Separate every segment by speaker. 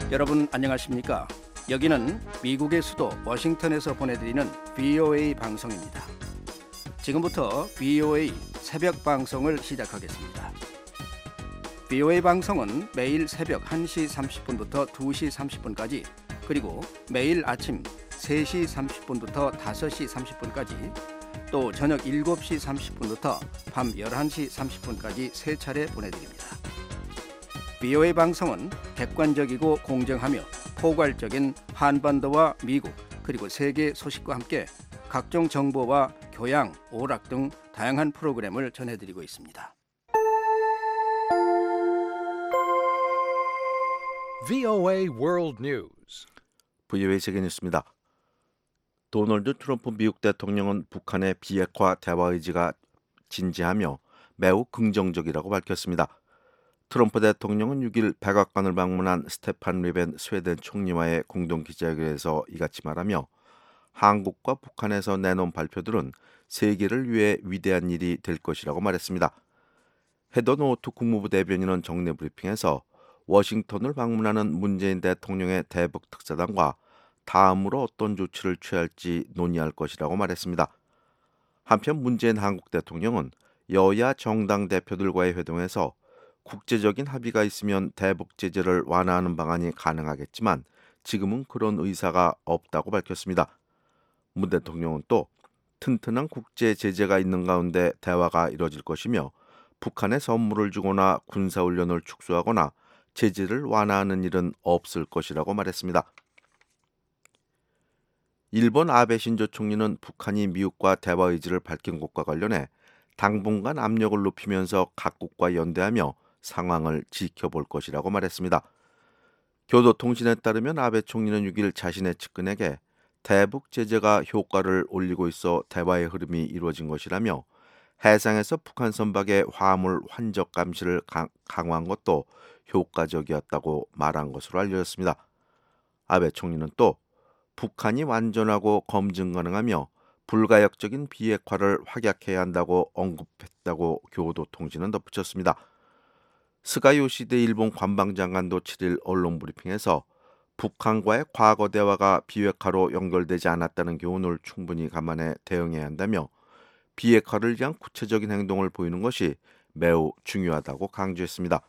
Speaker 1: 여러분 안녕하십니까? 여기는 미국의 수도 워싱턴에서 보내드리는 VOA 방송입니다. 지금부터 VOA 새벽 방송을 시작하겠습니다. VOA 방송은 매일 새벽 1시 30분부터 2시 30분까지 그리고 매일 아침 3시 30분부터 5시 30분까지 또 저녁 7시 30분부터 밤 11시 30분까지 세 차례 보내드립니다. VOA 방송은 객관적이고 공정하며 포괄적인 한반도와 미국 그리고 세계 소식과 함께 각종 정보와 교양, 오락 등 다양한 프로그램을 전해드리고 있습니다.
Speaker 2: VOA World News.
Speaker 3: VOA 세계 뉴스입니다. 도널드 트럼프 미국 대통령은 북한의 비핵화 대화 의지가 진지하며 매우 긍정적이라고 밝혔습니다. 트럼프 대통령은 6일 백악관을 방문한 스테판 리벤 스웨덴 총리와의 공동 기자회견에서 이같이 말하며 한국과 북한에서 내놓은 발표들은 세계를 위해 위대한 일이 될 것이라고 말했습니다. 헤더 노트 국무부 대변인은 정례 브리핑에서 워싱턴을 방문하는 문재인 대통령의 대북 특사단과 다음으로 어떤 조치를 취할지 논의할 것이라고 말했습니다. 한편 문재인 한국 대통령은 여야 정당 대표들과의 회동에서 국제적인 합의가 있으면 대북 제재를 완화하는 방안이 가능하겠지만 지금은 그런 의사가 없다고 밝혔습니다. 문 대통령은 또 튼튼한 국제 제재가 있는 가운데 대화가 이뤄질 것이며 북한에 선물을 주거나 군사훈련을 축소하거나 제재를 완화하는 일은 없을 것이라고 말했습니다. 일본 아베 신조 총리는 북한이 미국과 대화 의지를 밝힌 것과 관련해 당분간 압력을 높이면서 각국과 연대하며 상황을 지켜볼 것이라고 말했습니다. 교도통신에 따르면 아베 총리는 6일 자신의 측근에게 대북 제재가 효과를 올리고 있어 대화의 흐름이 이루어진 것이라며 해상에서 북한 선박의 화물 환적 감시를 강화한 것도 효과적이었다고 말한 것으로 알려졌습니다. 아베 총리는 또 북한이 완전하고 검증 가능하며 불가역적인 비핵화를 확약해야 한다고 언급했다고 교도통신은 덧붙였습니다. 스가 요시대 일본 관방장관도 7일 언론 브리핑에서 북한과의 과거 대화가 비핵화로 연결되지 않았다는 교훈을 충분히 감안해 대응해야 한다며 비핵화를 위한 구체적인 행동을 보이는 것이 매우 중요하다고 강조했습니다.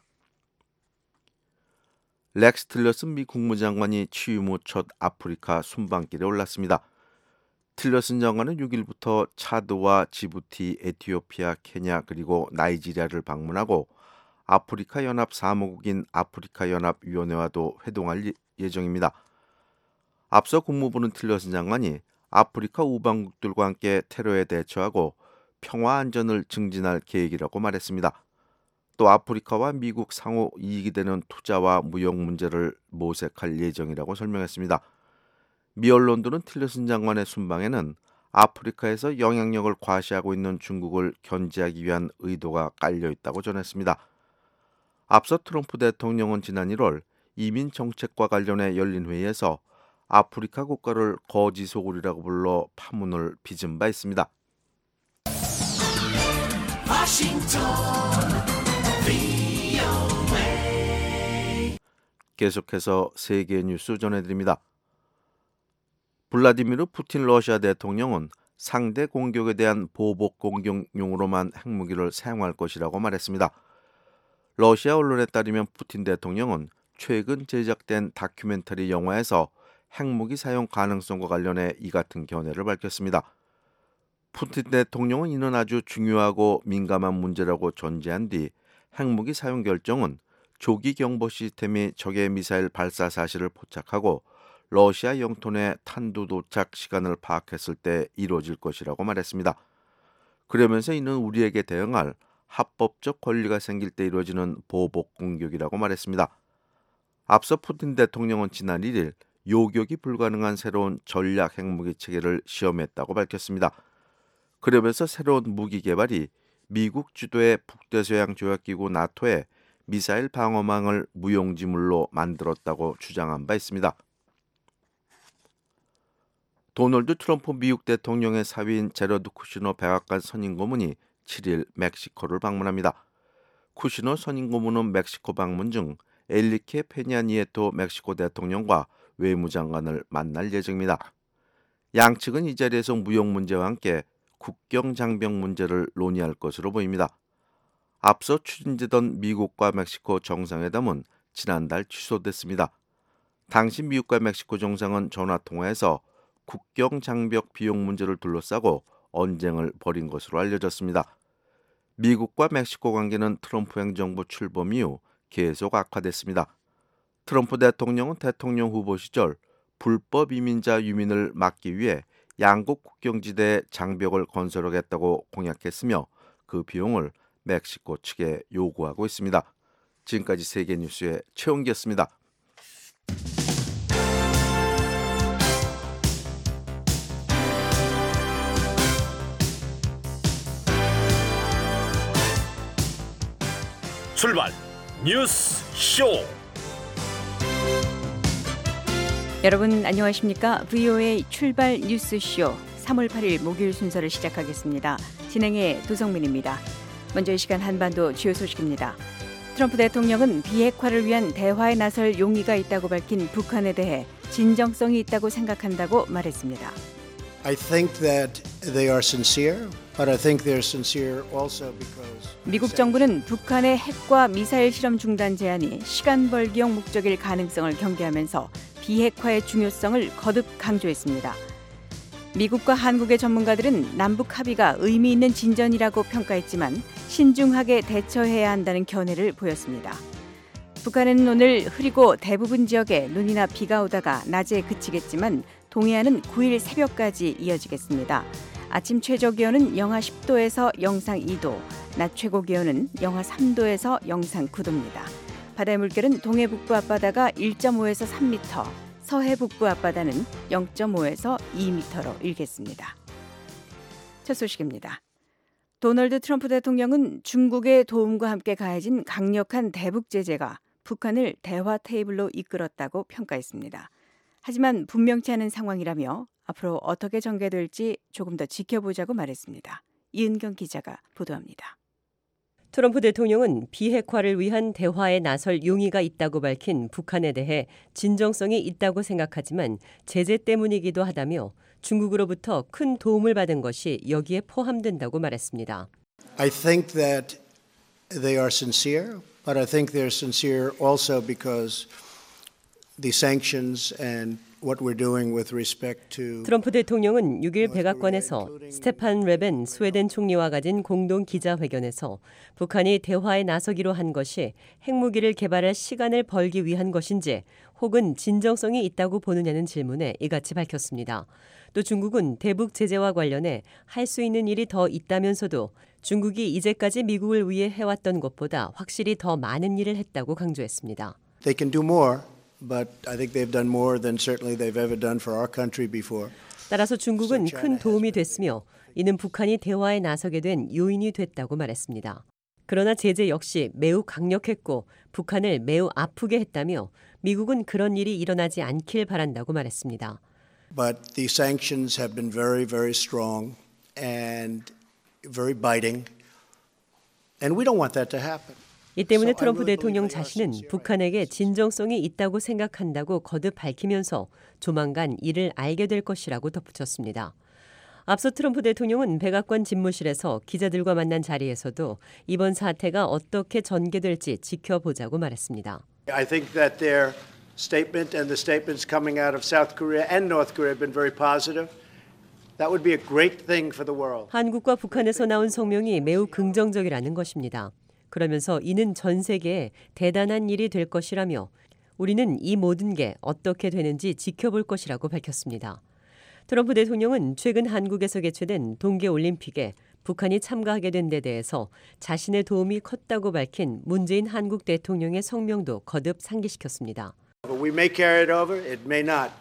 Speaker 3: 렉스 틸러슨 미 국무장관이 취임 후 첫 아프리카 순방길에 올랐습니다. 틸러슨 장관은 6일부터 차드와 지부티, 에티오피아, 케냐 그리고 나이지리아를 방문하고 아프리카 연합 사무국인 아프리카 연합위원회와도 회동할 예정입니다. 앞서 국무부는 틸러슨 장관이 아프리카 우방국들과 함께 테러에 대처하고 평화 안전을 증진할 계획이라고 말했습니다. 또 아프리카와 미국 상호 이익이 되는 투자와 무역 문제를 모색할 예정이라고 설명했습니다. 미 언론들은 틸러슨 장관의 순방에는 아프리카에서 영향력을 과시하고 있는 중국을 견제하기 위한 의도가 깔려 있다고 전했습니다. 앞서 트럼프 대통령은 지난 1월 이민 정책과 관련해 열린 회의에서 아프리카 국가를 거지 소굴이라고 불러 파문을 빚은 바 있습니다. 계속해서 세계 뉴스 전해드립니다. 블라디미르 푸틴 러시아 대통령은 상대 공격에 대한 보복 공격용으로만 핵무기를 사용할 것이라고 말했습니다. 러시아 언론에 따르면 푸틴 대통령은 최근 제작된 다큐멘터리 영화에서 핵무기 사용 가능성과 관련해 이 같은 견해를 밝혔습니다. 푸틴 대통령은 이는 아주 중요하고 민감한 문제라고 전제한 뒤 핵무기 사용 결정은 조기 경보 시스템이 적의 미사일 발사 사실을 포착하고 러시아 영토 내 탄두 도착 시간을 파악했을 때 이루어질 것이라고 말했습니다. 그러면서 이는 우리에게 대응할 합법적 권리가 생길 때 이루어지는 보복 공격이라고 말했습니다. 앞서 푸틴 대통령은 지난 1일 요격이 불가능한 새로운 전략 핵무기 체계를 시험했다고 밝혔습니다. 그러면서 새로운 무기 개발이 미국 주도의 북대서양 조약기구 나토의 미사일 방어망을 무용지물로 만들었다고 주장한 바 있습니다. 도널드 트럼프 미국 대통령의 사위인 제러드 쿠시너 백악관 선임 고문이 7일 멕시코를 방문합니다. 쿠시너 선임 고문은 멕시코 방문 중 엘리케 페냐 니에토 멕시코 대통령과 외무장관을 만날 예정입니다. 양측은 이 자리에서 무역 문제와 함께 국경 장벽 문제를 논의할 것으로 보입니다. 앞서 추진되던 미국과 멕시코 정상회담은 지난달 취소됐습니다. 당시 미국과 멕시코 정상은 전화통화에서 국경 장벽 비용 문제를 둘러싸고 언쟁을 벌인 것으로 알려졌습니다. 미국과 멕시코 관계는 트럼프 행정부 출범 이후 계속 악화됐습니다. 트럼프 대통령은 대통령 후보 시절 불법 이민자 유민을 막기 위해 양국 국경지대에 장벽을 건설하겠다고 공약했으며 그 비용을 멕시코 측에 요구하고 있습니다. 지금까지 세계뉴스의 최원기였습니다.
Speaker 4: 출발 뉴스 쇼.
Speaker 5: 여러분 안녕하십니까? VOA 출발 뉴스쇼 3월 8일 목요일 순서를 시작하겠습니다. 진행의 도성민입니다. 먼저 이 시간 한반도 주요 소식입니다. 트럼프 대통령은 비핵화를 위한 대화에 나설 용의가 있다고 밝힌 북한에 대해 진정성이 있다고 생각한다고 말했습니다.
Speaker 6: I think that they are sincere, but I think they're sincere also because
Speaker 5: 미국 정부는 북한의 핵과 미사일 실험 중단 제한이 시간 벌기용 목적일 가능성을 경계하면서 비핵화의 중요성을 거듭 강조했습니다. 미국과 한국의 전문가들은 남북 합의가 의미 있는 진전이라고 평가했지만 신중하게 대처해야 한다는 견해를 보였습니다. 북한은 오늘 흐리고 대부분 지역에 눈이나 비가 오다가 낮에 그치겠지만 동해안은 9일 새벽까지 이어지겠습니다. 아침 최저 기온은 영하 10도에서 영상 2도, 낮 최고 기온은 영하 3도에서 영상 9도입니다. 바다의 물결은 동해 북부 앞바다가 1.5에서 3m, 서해 북부 앞바다는 0.5에서 2m로 일겠습니다. 첫 소식입니다. 도널드 트럼프 대통령은 중국의 도움과 함께 가해진 강력한 대북 제재가 북한을 대화 테이블로 이끌었다고 평가했습니다. 하지만 분명치 않은 상황이라며 앞으로 어떻게 전개될지 조금 더 지켜보자고 말했습니다. 이은경 기자가 보도합니다.
Speaker 7: 트럼프 대통령은 비핵화를 위한 대화에 나설 용의가 있다고 밝힌 북한에 대해 진정성이 있다고 생각하지만 제재 때문이기도 하다며 중국으로부터 큰 도움을 받은 것이 여기에 포함된다고 말했습니다.
Speaker 6: I think that they are sincere, but I think they're sincere also because the sanctions and what we're doing with respect to
Speaker 7: 트럼프 대통령은 6일 백악관에서 스테판 레벤 스웨덴 총리와 가진 공동 기자회견에서 북한이 대화에 나서기로 한 것이 핵무기를 개발할 시간을 벌기 위한 것인지 혹은 진정성이 있다고 보느냐는 질문에 이같이 밝혔습니다. 또 중국은 대북 제재와 관련해 할 수 있는 일이 더 있다면서도 중국이 이제까지 미국을 위해 해왔던 것보다 확실히 더 많은 일을 했다고 강조했습니다.
Speaker 6: They can do more. But I think they've done more than certainly they've ever done for our country before.
Speaker 7: 따라서 중국은 큰 도움이 됐으며 이는 북한이 대화에 나서게 된 요인이 됐다고 말했습니다. 그러나 제재 역시 매우 강력했고 북한을 매우 아프게 했다며 미국은 그런 일이 일어나지 않길 바란다고 말했습니다.
Speaker 6: But the sanctions have been very, very strong and very biting. And we don't want that to happen.
Speaker 7: 이 때문에 트럼프 대통령 자신은 북한에게 진정성이 있다고 생각한다고 거듭 밝히면서 조만간 이를 알게 될 것이라고 덧붙였습니다. 앞서 트럼프 대통령은 백악관 집무실에서 기자들과 만난 자리에서도 이번 사태가 어떻게 전개될지 지켜보자고 말했습니다.
Speaker 6: I think that their statement and the statements coming out of South Korea and North Korea have been very positive. That would be a great thing for the world.
Speaker 7: 한국과 북한에서 나온 성명이 매우 긍정적이라는 것입니다. 그러면서 이는 전 세계에 대단한 일이 될 것이라며 우리는 이 모든 게 어떻게 되는지 지켜볼 것이라고 밝혔습니다. 트럼프 대통령은 최근 한국에서 개최된 동계올림픽에 북한이 참가하게 된 데 대해서 자신의 도움이 컸다고 밝힌 문재인 한국 대통령의 성명도 거듭 상기시켰습니다.
Speaker 6: We may carry it over, it may not.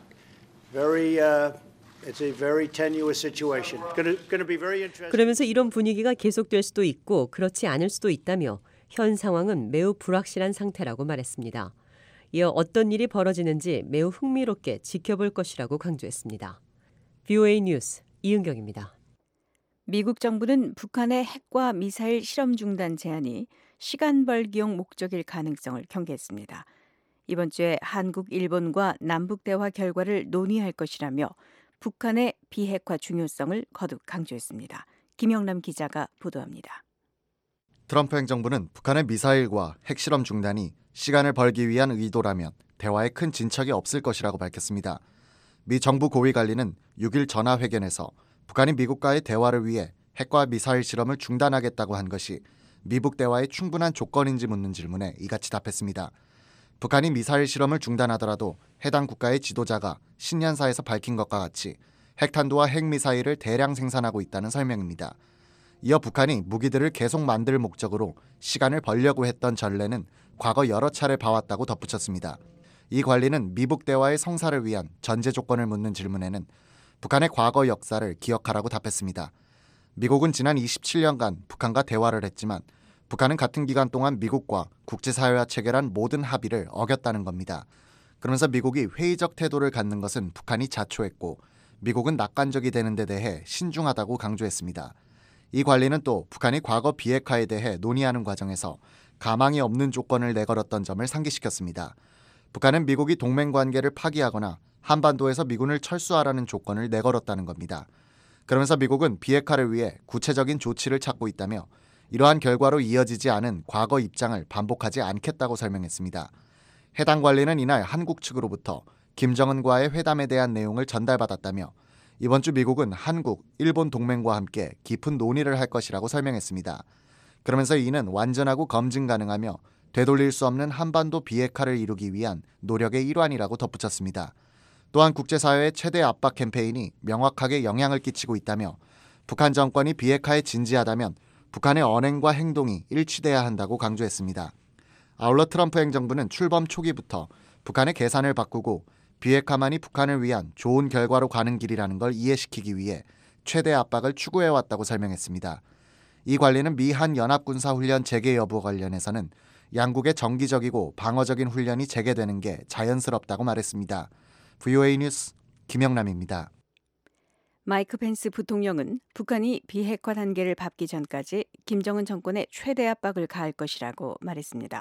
Speaker 6: It's a very tenuous situation. Going to be very interesting.
Speaker 7: 그러면서 이런 분위기가 계속될 수도 있고 그렇지 않을 수도 있다며 현 상황은 매우 불확실한 상태라고 말했습니다. 이어 어떤 일이 벌어지는지 매우 흥미롭게 지켜볼 것이라고 강조했습니다. VOA 뉴스 이은경입니다.
Speaker 5: 미국 정부는 북한의 핵과 미사일 실험 중단 제한이 시간 벌기용 목적일 가능성을 경계했습니다. 이번 주에 한국, 일본과 남북 대화 결과를 논의할 것이라며 북한의 비핵화 중요성을 거듭 강조했습니다. 김영남 기자가 보도합니다.
Speaker 8: 트럼프 행정부는 북한의 미사일과 핵실험 중단이 시간을 벌기 위한 의도라면 대화에 큰 진척이 없을 것이라고 밝혔습니다. 미 정부 고위 관리는 6일 전화회견에서 북한이 미국과의 대화를 위해 핵과 미사일 실험을 중단하겠다고 한 것이 미북 대화의 충분한 조건인지 묻는 질문에 이같이 답했습니다. 북한이 미사일 실험을 중단하더라도 해당 국가의 지도자가 신년사에서 밝힌 것과 같이 핵탄두와 핵미사일을 대량 생산하고 있다는 설명입니다. 이어 북한이 무기들을 계속 만들 목적으로 시간을 벌려고 했던 전례는 과거 여러 차례 봐왔다고 덧붙였습니다. 이 관리는 미북 대화의 성사를 위한 전제 조건을 묻는 질문에는 북한의 과거 역사를 기억하라고 답했습니다. 미국은 지난 27년간 북한과 대화를 했지만 북한은 같은 기간 동안 미국과 국제사회와 체결한 모든 합의를 어겼다는 겁니다. 그러면서 미국이 회의적 태도를 갖는 것은 북한이 자초했고 미국은 낙관적이 되는 데 대해 신중하다고 강조했습니다. 이 관리는 또 북한이 과거 비핵화에 대해 논의하는 과정에서 가망이 없는 조건을 내걸었던 점을 상기시켰습니다. 북한은 미국이 동맹관계를 파기하거나 한반도에서 미군을 철수하라는 조건을 내걸었다는 겁니다. 그러면서 미국은 비핵화를 위해 구체적인 조치를 찾고 있다며 이러한 결과로 이어지지 않은 과거 입장을 반복하지 않겠다고 설명했습니다. 해당 관리는 이날 한국 측으로부터 김정은과의 회담에 대한 내용을 전달받았다며 이번 주 미국은 한국, 일본 동맹과 함께 깊은 논의를 할 것이라고 설명했습니다. 그러면서 이는 완전하고 검증 가능하며 되돌릴 수 없는 한반도 비핵화를 이루기 위한 노력의 일환이라고 덧붙였습니다. 또한 국제사회의 최대 압박 캠페인이 명확하게 영향을 끼치고 있다며 북한 정권이 비핵화에 진지하다면 북한의 언행과 행동이 일치돼야 한다고 강조했습니다. 아울러 트럼프 행정부는 출범 초기부터 북한의 계산을 바꾸고 비핵화만이 북한을 위한 좋은 결과로 가는 길이라는 걸 이해시키기 위해 최대 압박을 추구해왔다고 설명했습니다. 이 관리는 미한 연합군사훈련 재개 여부 관련해서는 양국의 정기적이고 방어적인 훈련이 재개되는 게 자연스럽다고 말했습니다. VOA 뉴스 김영남입니다.
Speaker 5: 마이크 펜스 부통령은 북한이 비핵화 단계를 밟기 전까지 김정은 정권에 최대 압박을 가할 것이라고 말했습니다.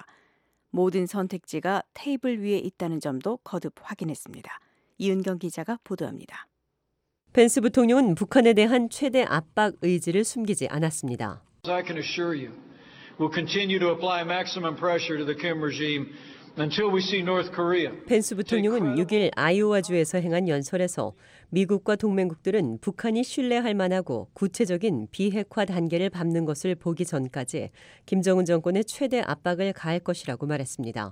Speaker 5: 모든 선택지가 테이블 위에 있다는 점도 거듭 확인했습니다. 이은경 기자가 보도합니다.
Speaker 7: 펜스 부통령은 북한에 대한 최대 압박 의지를 숨기지 않았습니다.
Speaker 9: I can assure you, we'll continue to apply maximum pressure to the Kim regime until we see North Korea.
Speaker 7: 펜스 부통령은 6일 아이오와주에서 행한 연설에서 미국과 동맹국들은 북한이 신뢰할 만하고 구체적인 비핵화 단계를 밟는 것을 보기 전까지 김정은 정권의 최대 압박을 가할 것이라고 말했습니다.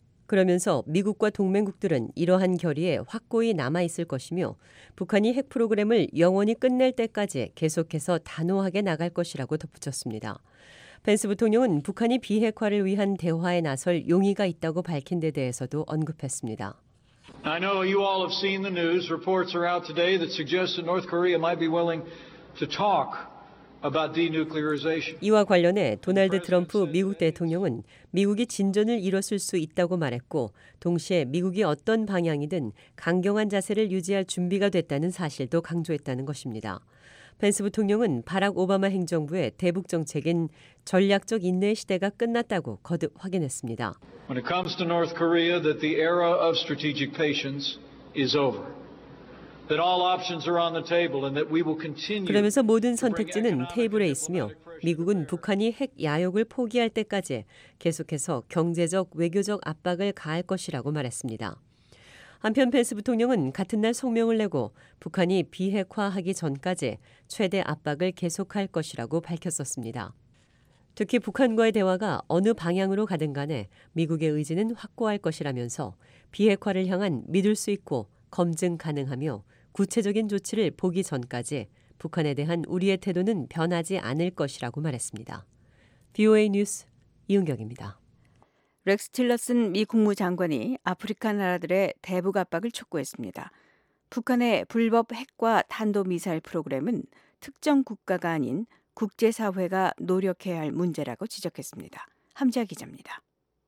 Speaker 7: 그러면서 미국과 동맹국들은 이러한 결의에 확고히 남아있을 것이며 북한이 핵 프로그램을 영원히 끝낼 때까지 계속해서 단호하게 나갈 것이라고 덧붙였습니다. 펜스 부통령은 북한이 비핵화를 위한 대화에 나설 용의가 있다고 밝힌 데 대해서도 언급했습니다.
Speaker 9: I know you all have seen the news. Reports are out today that suggest that North Korea might be willing to talk about denuclearization.
Speaker 7: 이와 관련해 도널드 트럼프 미국 대통령은 미국이 진전을 이뤘을 수 있다고 말했고 동시에 미국이 어떤 방향이든 강경한 자세를 유지할 준비가 됐다는 사실도 강조했다는 것입니다. 펜스 부통령은 바락 오바마 행정부의 대북 정책인 전략적 인내 시대가 끝났다고 거듭 확인했습니다.
Speaker 9: When it comes to North Korea, that the era of strategic patience is over. That all options are on the table and that we will continue.
Speaker 7: 그러면서 모든 선택지는 테이블에 있으며 미국은 북한이 핵 야욕을 포기할 때까지 계속해서 경제적, 외교적 압박을 가할 것이라고 말했습니다. 한편 펜스 부통령은 같은 날 성명을 내고 북한이 비핵화하기 전까지 최대 압박을 계속할 것이라고 밝혔었습니다. 특히 북한과의 대화가 어느 방향으로 가든 간에 미국의 의지는 확고할 것이라면서 비핵화를 향한 믿을 수 있고 검증 가능하며 구체적인 조치를 보기 전까지 북한에 대한 우리의 태도는 변하지 않을 것이라고 말했습니다. VOA 뉴스 이은경입니다.
Speaker 5: 렉스 틸러슨 미 국무장관이 아프리카 나라들의 대북 압박을 촉구했습니다. 북한의 불법 핵과 탄도미사일 프로그램은 특정 국가가 아닌 국제사회가 노력해야 할 문제라고 지적했습니다. 함지아 기자입니다.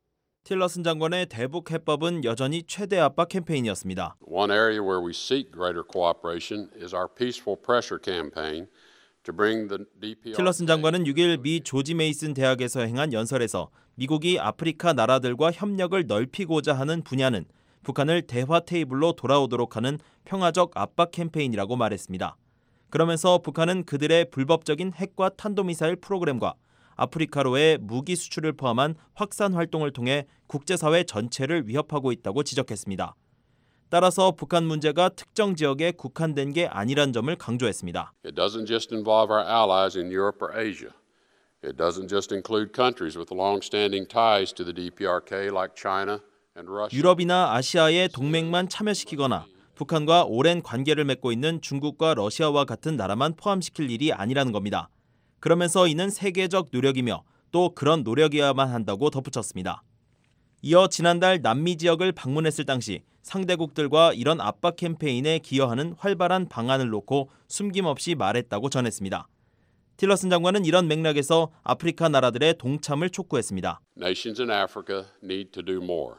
Speaker 10: 틸러슨 장관의 대북 해법은 여전히 최대 압박 캠페인이었습니다.
Speaker 11: One area where we seek greater cooperation is our peaceful pressure campaign
Speaker 10: 틸러슨 장관은 6일 미 조지 메이슨 대학에서 행한 연설에서 미국이 아프리카 나라들과 협력을 넓히고자 하는 분야는 북한을 대화 테이블로 돌아오도록 하는 평화적 압박 캠페인이라고 말했습니다. 그러면서 북한은 그들의 불법적인 핵과 탄도미사일 프로그램과 아프리카로의 무기 수출을 포함한 확산 활동을 통해 국제사회 전체를 위협하고 있다고 지적했습니다. 따라서 북한 문제가 특정 지역에 국한된 게 아니란 점을 강조했습니다.
Speaker 11: It doesn't just involve our allies in Europe or Asia. It doesn't just include countries with long-standing ties to the DPRK like China and Russia.
Speaker 10: 유럽이나 아시아의 동맹만 참여시키거나 북한과 오랜 관계를 맺고 있는 중국과 러시아와 같은 나라만 포함시킬 일이 아니라는 겁니다. 그러면서 이는 세계적 노력이며 또 그런 노력이어야만 한다고 덧붙였습니다. 이어 지난달 남미 지역을 방문했을 당시 상대국들과 이런 압박 캠페인에 기여하는 활발한 방안을 놓고 숨김없이 말했다고 전했습니다. 틸러슨 장관은 이런 맥락에서 아프리카 나라들의 동참을 촉구했습니다.
Speaker 11: Nations in Africa need to do more.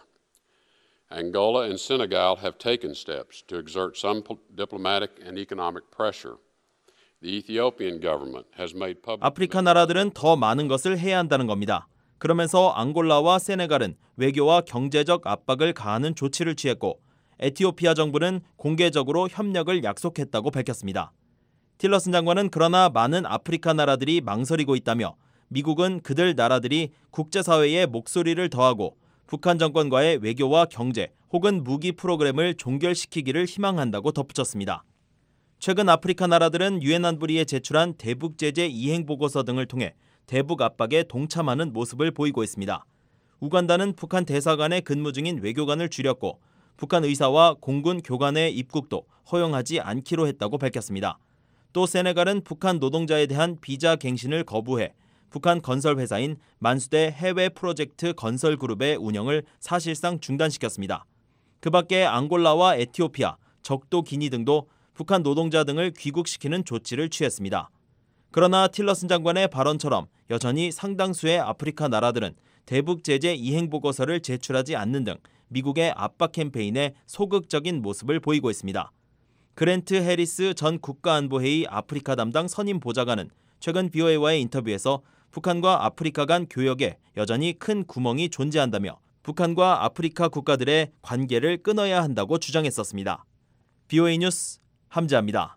Speaker 11: Angola and Senegal have taken steps to exert some diplomatic and economic pressure. The Ethiopian government has made public.
Speaker 10: 아프리카 나라들은 더 많은 것을 해야 한다는 겁니다. 그러면서 앙골라와 세네갈은 외교와 경제적 압박을 가하는 조치를 취했고 에티오피아 정부는 공개적으로 협력을 약속했다고 밝혔습니다. 틸러슨 장관은 그러나 많은 아프리카 나라들이 망설이고 있다며 미국은 그들 나라들이 국제사회에 목소리를 더하고 북한 정권과의 외교와 경제 혹은 무기 프로그램을 종결시키기를 희망한다고 덧붙였습니다. 최근 아프리카 나라들은 유엔 안보리에 제출한 대북 제재 이행 보고서 등을 통해 대북 압박에 동참하는 모습을 보이고 있습니다. 우간다는 북한 대사관에 근무 중인 외교관을 줄였고 북한 의사와 공군 교관의 입국도 허용하지 않기로 했다고 밝혔습니다. 또 세네갈은 북한 노동자에 대한 비자 갱신을 거부해 북한 건설 회사인 만수대 해외 프로젝트 건설 그룹의 운영을 사실상 중단시켰습니다. 그 밖에 앙골라와 에티오피아, 적도 기니 등도 북한 노동자 등을 귀국시키는 조치를 취했습니다. 그러나 틸러슨 장관의 발언처럼 여전히 상당수의 아프리카 나라들은 대북 제재 이행 보고서를 제출하지 않는 등 미국의 압박 캠페인에 소극적인 모습을 보이고 있습니다. 그랜트 해리스 전 국가안보회의 아프리카 담당 선임 보좌관은 최근 VOA와의 인터뷰에서 북한과 아프리카 간 교역에 여전히 큰 구멍이 존재한다며 북한과 아프리카 국가들의 관계를 끊어야 한다고 주장했었습니다. VOA 뉴스 함재합니다.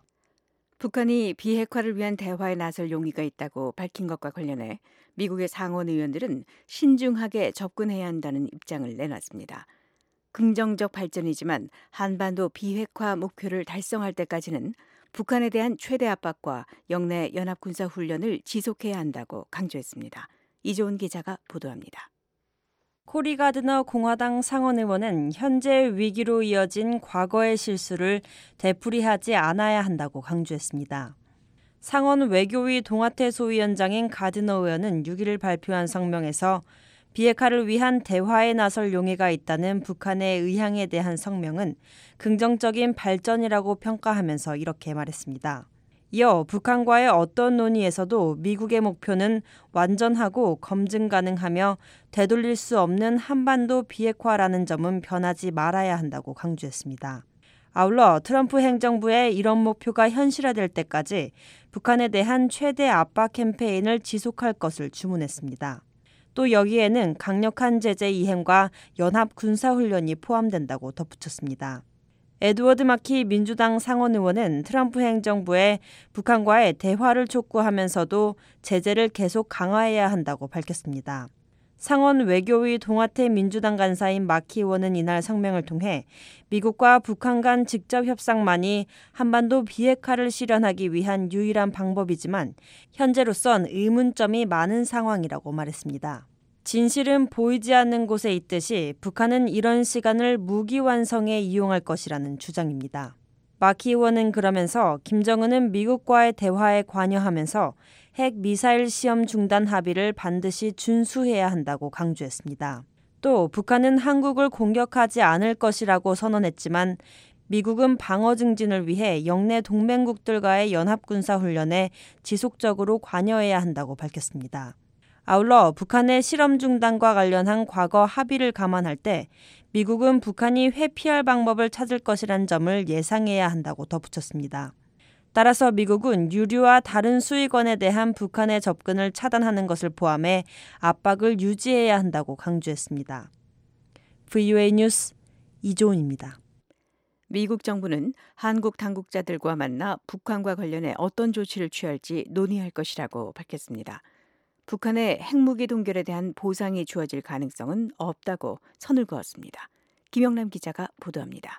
Speaker 5: 북한이 비핵화를 위한 대화에 나설 용의가 있다고 밝힌 것과 관련해 미국의 상원 의원들은 신중하게 접근해야 한다는 입장을 내놨습니다. 긍정적 발전이지만 한반도 비핵화 목표를 달성할 때까지는 북한에 대한 최대 압박과 영내 연합군사훈련을 지속해야 한다고 강조했습니다. 이조은 기자가 보도합니다.
Speaker 7: 코리 가드너 공화당 상원의원은 현재 위기로 이어진 과거의 실수를 되풀이하지 않아야 한다고 강조했습니다. 상원 외교위 동아태 소위원장인 가드너 의원은 6일 발표한 성명에서 비핵화를 위한 대화에 나설 용의가 있다는 북한의 의향에 대한 성명은 긍정적인 발전이라고 평가하면서 이렇게 말했습니다. 이어 북한과의 어떤 논의에서도 미국의 목표는 완전하고 검증 가능하며 되돌릴 수 없는 한반도 비핵화라는 점은 변하지 말아야 한다고 강조했습니다. 아울러 트럼프 행정부의 이런 목표가 현실화될 때까지 북한에 대한 최대 압박 캠페인을 지속할 것을 주문했습니다. 또 여기에는 강력한 제재 이행과 연합 군사훈련이 포함된다고 덧붙였습니다. 에드워드 마키 민주당 상원 의원은 트럼프 행정부에 북한과의 대화를 촉구하면서도 제재를 계속 강화해야 한다고 밝혔습니다. 상원 외교위 동아태 민주당 간사인 마키 의원은 이날 성명을 통해 미국과 북한 간 직접 협상만이 한반도 비핵화를 실현하기 위한 유일한 방법이지만 현재로선 의문점이 많은 상황이라고 말했습니다. 진실은 보이지 않는 곳에 있듯이 북한은 이런 시간을 무기 완성에 이용할 것이라는 주장입니다. 마키 의원은 그러면서 김정은은 미국과의 대화에 관여하면서 핵 미사일 시험 중단 합의를 반드시 준수해야 한다고 강조했습니다. 또 북한은 한국을 공격하지 않을 것이라고 선언했지만 미국은 방어 증진을 위해 영내 동맹국들과의 연합군사훈련에 지속적으로 관여해야 한다고 밝혔습니다. 아울러 북한의 실험 중단과 관련한 과거 합의를 감안할 때 미국은 북한이 회피할 방법을 찾을 것이란 점을 예상해야 한다고 덧붙였습니다.
Speaker 12: 따라서 미국은 유류와 다른 수입원에 대한 북한의 접근을 차단하는 것을 포함해 압박을 유지해야 한다고 강조했습니다. VOA 뉴스 이조은입니다.
Speaker 5: 미국 정부는 한국 당국자들과 만나 북한과 관련해 어떤 조치를 취할지 논의할 것이라고 밝혔습니다. 북한의 핵무기 동결에 대한 보상이 주어질 가능성은 없다고 선을 그었습니다. 김영남 기자가 보도합니다.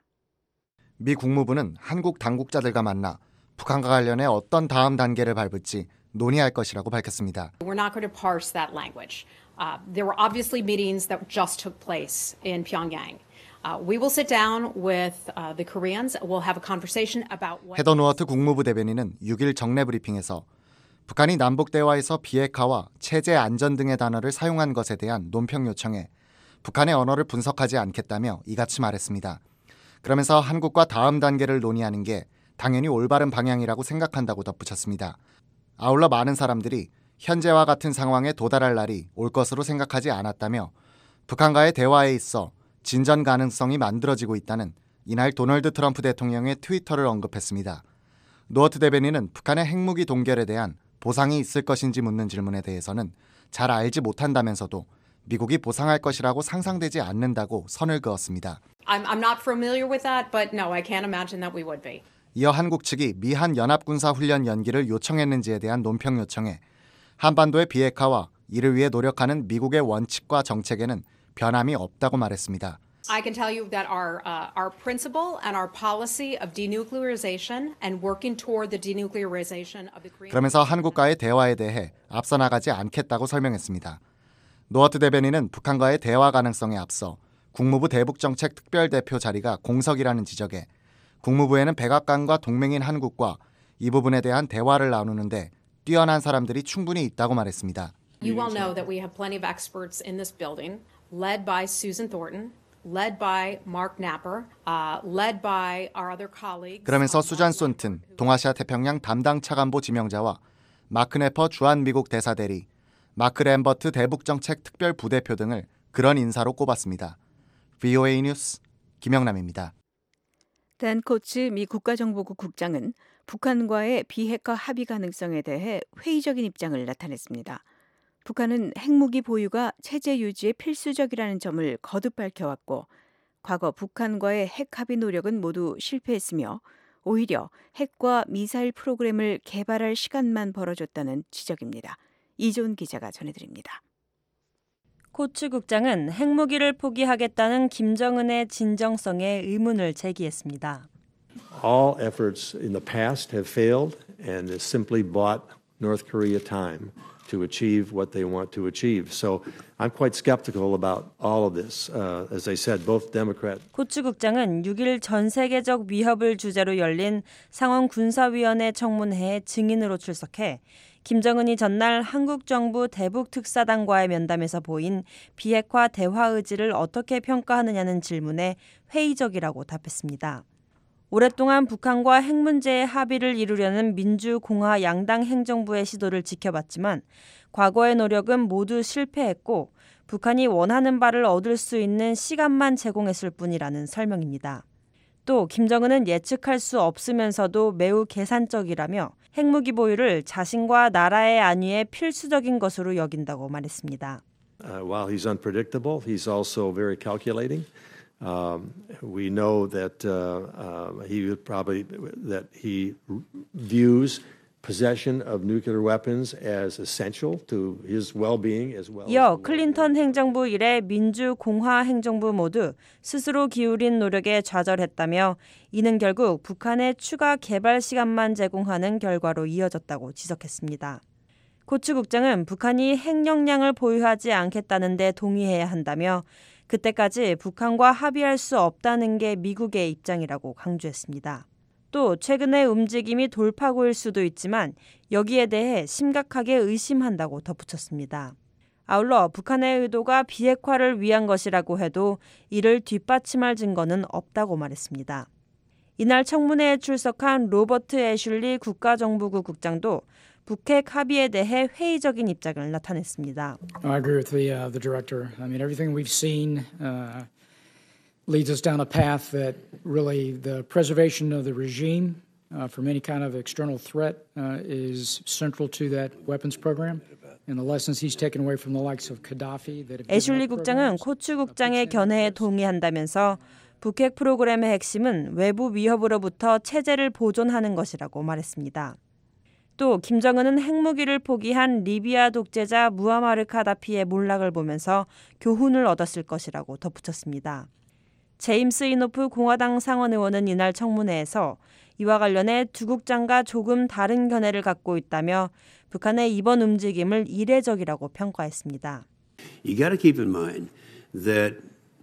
Speaker 8: 미 국무부는 한국 당국자들과 만나 북한과 관련해 어떤 다음 단계를 밟을지 논의할 것이라고 밝혔습니다.
Speaker 13: We're not going to parse that language. There were obviously meetings that just took place in Pyongyang. We will sit down with the Koreans. We'll have a conversation about what.
Speaker 8: 헤더 노어트 국무부 대변인은 6일 정례 브리핑에서 북한이 남북 대화에서 비핵화와 체제 안전 등의 단어를 사용한 것에 대한 논평 요청에 북한의 언어를 분석하지 않겠다며 이같이 말했습니다. 그러면서 한국과 다음 단계를 논의하는 게 당연히 올바른 방향이라고 생각한다고 덧붙였습니다. 아울러 많은 사람들이 현재와 같은 상황에 도달할 날이 올 것으로 생각하지 않았다며 북한과의 대화에 있어 진전 가능성이 만들어지고 있다는 이날 도널드 트럼프 대통령의 트위터를 언급했습니다. 노어트 대변인은 북한의 핵무기 동결에 대한 보상이 있을 것인지 묻는 질문에 대해서는 잘 알지 못한다면서도 미국이 보상할 것이라고 상상되지 않는다고 선을 그었습니다.
Speaker 13: I'm not familiar with that, but no, I can't imagine that we would be.
Speaker 8: 이어 한국 측이 미한 연합군사훈련 연기를 요청했는지에 대한 논평 요청에 한반도의 비핵화와 이를 위해 노력하는 미국의 원칙과 정책에는 변함이 없다고 말했습니다.
Speaker 13: I can tell you that our principle and our policy of denuclearization and working toward the denuclearization of the Korean.
Speaker 8: 그러면서 한국과의 대화에 대해 앞서 나가지 않겠다고 설명했습니다. 노어트 대변인은 북한과의 대화 가능성에 앞서 국무부 대북정책 특별대표 자리가 공석이라는 지적에 국무부에는 백악관과 동맹인 한국과 이 부분에 대한 대화를 나누는데 뛰어난 사람들이 충분히 있다고 말했습니다.
Speaker 13: You well know that we have plenty of experts in this building, led by Susan Thornton, led by Mark Napper, led by our other colleagues.
Speaker 8: 그러면서 수잔 손튼 동아시아 태평양 담당 차관보 지명자와 마크 네퍼 주한 미국 대사대리, 마크 램버트 대북정책 특별 부대표 등을 그런 인사로 꼽았습니다. VOA 뉴스 김영남입니다.
Speaker 5: 단 코츠 미 국가정보국 국장은 북한과의 비핵화 합의 가능성에 대해 회의적인 입장을 나타냈습니다. 북한은 핵무기 보유가 체제 유지에 필수적이라는 점을 거듭 밝혀왔고 과거 북한과의 핵 합의 노력은 모두 실패했으며 오히려 핵과 미사일 프로그램을 개발할 시간만 벌어줬다는 지적입니다. 이존 기자가 전해드립니다.
Speaker 12: 코츠 국장은 핵무기를 포기하겠다는 김정은의 진정성에 의문을 제기했습니다.
Speaker 14: All efforts in the past have failed and has simply bought North Korea time to achieve what they want to achieve. So I'm quite skeptical about all of this. As I said, both Democrat.
Speaker 12: 코츠 국장은 6일 전 세계적 위협을 주제로 열린 상원 군사위원회 청문회에 증인으로 출석해 김정은이 전날 한국 정부 대북 특사단과의 면담에서 보인 비핵화 대화 의지를 어떻게 평가하느냐는 질문에 회의적이라고 답했습니다. 오랫동안 북한과 핵 문제의 합의를 이루려는 민주공화 양당 행정부의 시도를 지켜봤지만 과거의 노력은 모두 실패했고 북한이 원하는 바를 얻을 수 있는 시간만 제공했을 뿐이라는 설명입니다. 또 김정은은 예측할 수 없으면서도 매우 계산적이라며 핵무기 보유를 자신과 나라의 안위에 필수적인 것으로 여긴다고 말했습니다.
Speaker 14: While he's unpredictable, he's also very calculating. We know that he views possession of nuclear weapons as essential to his well-being as well.
Speaker 12: 이어 클린턴 행정부 이래 민주공화 행정부 모두 스스로 기울인 노력에 좌절했다며 이는 결국 북한의 추가 개발 시간만 제공하는 결과로 이어졌다고 지적했습니다. 코츠 국장은 북한이 핵 역량을 보유하지 않겠다는 데 동의해야 한다며 그때까지 북한과 합의할 수 없다는 게 미국의 입장이라고 강조했습니다. 또 최근의 움직임이 돌파구일 수도 있지만 여기에 대해 심각하게 의심한다고 덧붙였습니다. 아울러 북한의 의도가 비핵화를 위한 것이라고 해도 이를 뒷받침할 증거는 없다고 말했습니다. 이날 청문회에 출석한 로버트 애슐리 국가정보국 국장도 북핵 합의에 대해 회의적인 입장을 나타냈습니다.
Speaker 15: I agree with the director. I mean, everything we've seen leads us down a path that really the preservation of the regime from any kind of external threat is central to that weapons program. And the lessons he's taken away from the likes of Gaddafi that have
Speaker 12: 애슐리 국장은 코츠 국장의 견해에 동의한다면서 북핵 프로그램의 핵심은 외부 위협으로부터 체제를 보존하는 것이라고 말했습니다. 또 김정은은 핵무기를 포기한 리비아 독재자 무아마르 카다피의 몰락을 보면서 교훈을 얻었을 것이라고 덧붙였습니다. 제임스 이노프 공화당 상원 의원은 이날 청문회에서 이와 관련해 두 국장과 조금 다른 견해를 갖고 있다며 북한의 이번 움직임을 이례적이라고 평가했습니다.
Speaker 16: You got to keep in mind that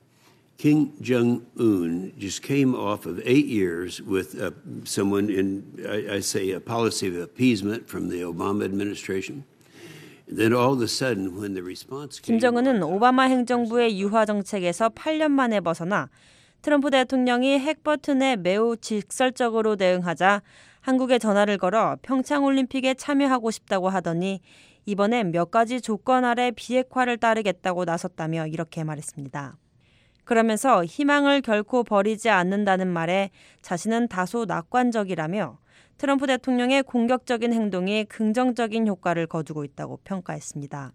Speaker 16: Kim Jong-un just came off of 8 years with someone in, I say, a policy of appeasement from the Obama administration. Then all of a sudden, when the response came,
Speaker 12: 김정은은 오바마 행정부의 유화 정책에서 8년 만에 벗어나 트럼프 대통령이 핵 버튼에 매우 직설적으로 대응하자 한국에 전화를 걸어 평창올림픽에 참여하고 싶다고 하더니 이번엔 몇 가지 조건 아래 비핵화를 따르겠다고 나섰다며 이렇게 말했습니다. 그러면서 희망을 결코 버리지 않는다는 말에 자신은 다소 낙관적이라며 트럼프 대통령의 공격적인 행동이 긍정적인 효과를 거두고 있다고 평가했습니다.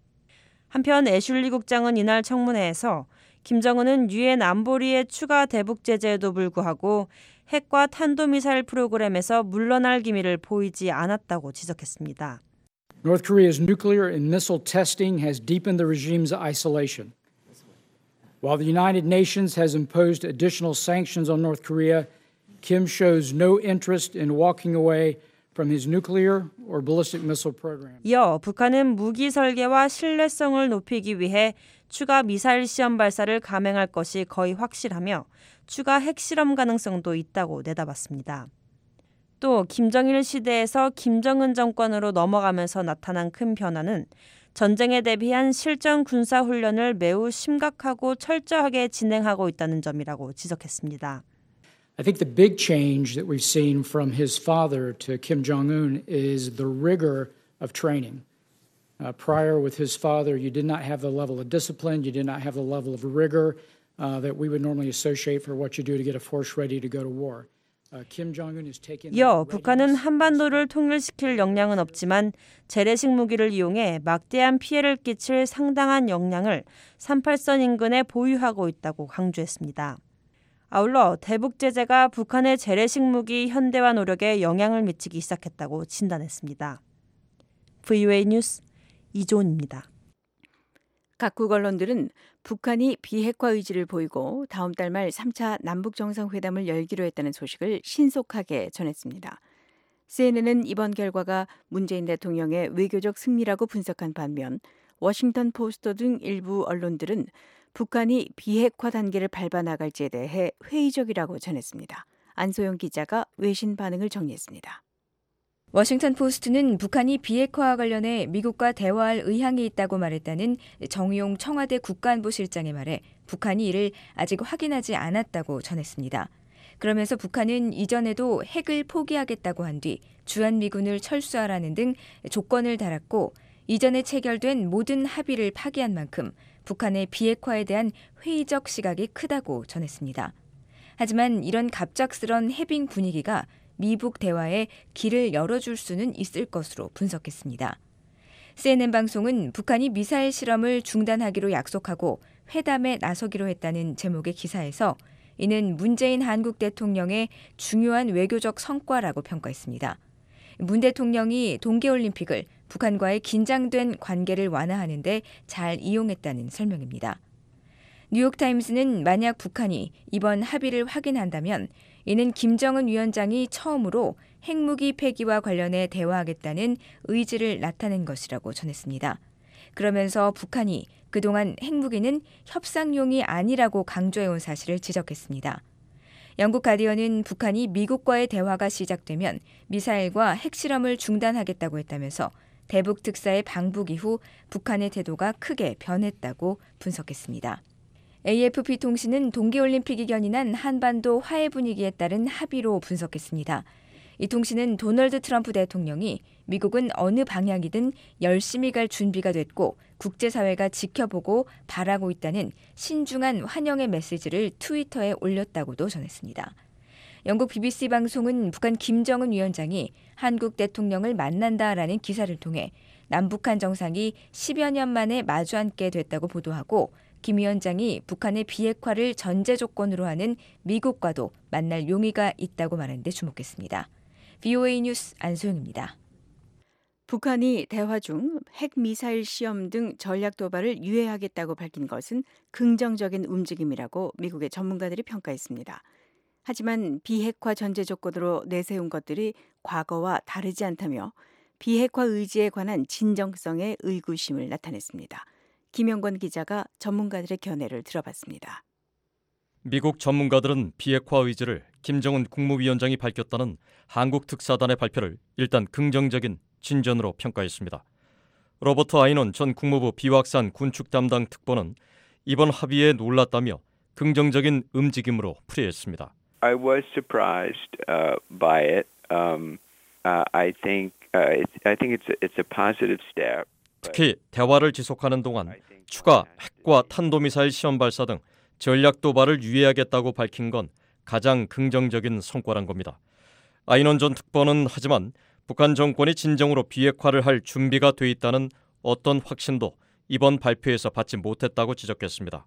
Speaker 12: 한편 애슐리 국장은 이날 청문회에서 김정은은 유엔 안보리의 추가 대북 제재에도 불구하고 핵과 탄도미사일 프로그램에서 물러날 기미를 보이지 않았다고 지적했습니다.
Speaker 15: North Korea's nuclear and missile testing has deepened the regime's isolation. While the United Nations has imposed additional sanctions on North Korea, Kim shows no interest in walking away from his nuclear or ballistic missile program.
Speaker 12: 이어 북한은 무기 설계와 신뢰성을 높이기 위해 추가 미사일 시험 발사를 감행할 것이 거의 확실하며 추가 핵실험 가능성도 있다고 내다봤습니다. 또 김정일 시대에서 김정은 정권으로 넘어가면서 나타난 큰 변화는 전쟁에 대비한 실전 군사 훈련을 매우 심각하고 철저하게 진행하고 있다는 점이라고 지적했습니다.
Speaker 15: I think the big change that we've seen from his father to Kim Jong-un is the rigor of training. Prior with his father, you did not have the level of discipline, you did not have the level of rigor that we would normally associate for what you do to get a force ready to go to war.
Speaker 12: 이어 북한은 한반도를 통일시킬 역량은 없지만 재래식 무기를 이용해 막대한 피해를 끼칠 상당한 역량을 38선 인근에 보유하고 있다고 강조했습니다. 아울러 대북 제재가 북한의 재래식 무기 현대화 노력에 영향을 미치기 시작했다고 진단했습니다. VOA 뉴스 이조은입니다.
Speaker 5: 각국 언론들은 북한이 비핵화 의지를 보이고 다음 달 말 3차 남북정상회담을 열기로 했다는 소식을 신속하게 전했습니다. CNN은 이번 결과가 문재인 대통령의 외교적 승리라고 분석한 반면 워싱턴 포스트 등 일부 언론들은 북한이 비핵화 단계를 밟아 나갈지에 대해 회의적이라고 전했습니다. 안소영 기자가 외신 반응을 정리했습니다.
Speaker 17: 워싱턴 포스트는 북한이 비핵화와 관련해 미국과 대화할 의향이 있다고 말했다는 정의용 청와대 국가안보실장의 말에 북한이 이를 아직 확인하지 않았다고 전했습니다. 그러면서 북한은 이전에도 핵을 포기하겠다고 한 뒤 주한미군을 철수하라는 등 조건을 달았고 이전에 체결된 모든 합의를 파기한 만큼 북한의 비핵화에 대한 회의적 시각이 크다고 전했습니다. 하지만 이런 갑작스런 해빙 분위기가 미북 대화에 길을 열어줄 수는 있을 것으로 분석했습니다. CNN 방송은 북한이 미사일 실험을 중단하기로 약속하고 회담에 나서기로 했다는 제목의 기사에서 이는 문재인 한국 대통령의 중요한 외교적 성과라고 평가했습니다. 문 대통령이 동계올림픽을 북한과의 긴장된 관계를 완화하는 데 잘 이용했다는 설명입니다. 뉴욕타임스는 만약 북한이 이번 합의를 확인한다면 이는 김정은 위원장이 처음으로 핵무기 폐기와 관련해 대화하겠다는 의지를 나타낸 것이라고 전했습니다. 그러면서 북한이 그동안 핵무기는 협상용이 아니라고 강조해온 사실을 지적했습니다. 영국 가디언은 북한이 미국과의 대화가 시작되면 미사일과 핵실험을 중단하겠다고 했다면서 대북 특사의 방북 이후 북한의 태도가 크게 변했다고 분석했습니다. AFP 통신은 동계올림픽이 견인한 한반도 화해 분위기에 따른 합의로 분석했습니다. 이 통신은 도널드 트럼프 대통령이 미국은 어느 방향이든 열심히 갈 준비가 됐고 국제사회가 지켜보고 바라고 있다는 신중한 환영의 메시지를 트위터에 올렸다고도 전했습니다. 영국 BBC 방송은 북한 김정은 위원장이 한국 대통령을 만난다라는 기사를 통해 남북한 정상이 10여 년 만에 마주 앉게 됐다고 보도하고 김 위원장이 북한의 비핵화를 전제 조건으로 하는 미국과도 만날 용의가 있다고 말한 데 주목했습니다. VOA 뉴스 안소영입니다.
Speaker 5: 북한이 대화 중 핵미사일 시험 등 전략 도발을 유예하겠다고 밝힌 것은 긍정적인 움직임이라고 미국의 전문가들이 평가했습니다. 하지만 비핵화 전제 조건으로 내세운 것들이 과거와 다르지 않다며 비핵화 의지에 관한 진정성의 의구심을 나타냈습니다. 김영권 기자가 전문가들의 견해를 들어봤습니다.
Speaker 18: 미국 전문가들은 비핵화 의지를 김정은 국무위원장이 밝혔다는 한국 특사단의 발표를 일단 긍정적인 진전으로 평가했습니다. 로버트 아이논 전 국무부 비확산 군축 담당 특보는 이번 합의에 놀랐다며 긍정적인 움직임으로 풀이했습니다.
Speaker 19: I was surprised by it. I think it's a positive step.
Speaker 18: 특히 대화를 지속하는 동안 추가 핵과 탄도미사일 시험 발사 등 전략 도발을 유예하겠다고 밝힌 건 가장 긍정적인 성과란 겁니다. 아이논 전 특보는 하지만 북한 정권이 진정으로 비핵화를 할 준비가 돼 있다는 어떤 확신도 이번 발표에서 받지 못했다고 지적했습니다.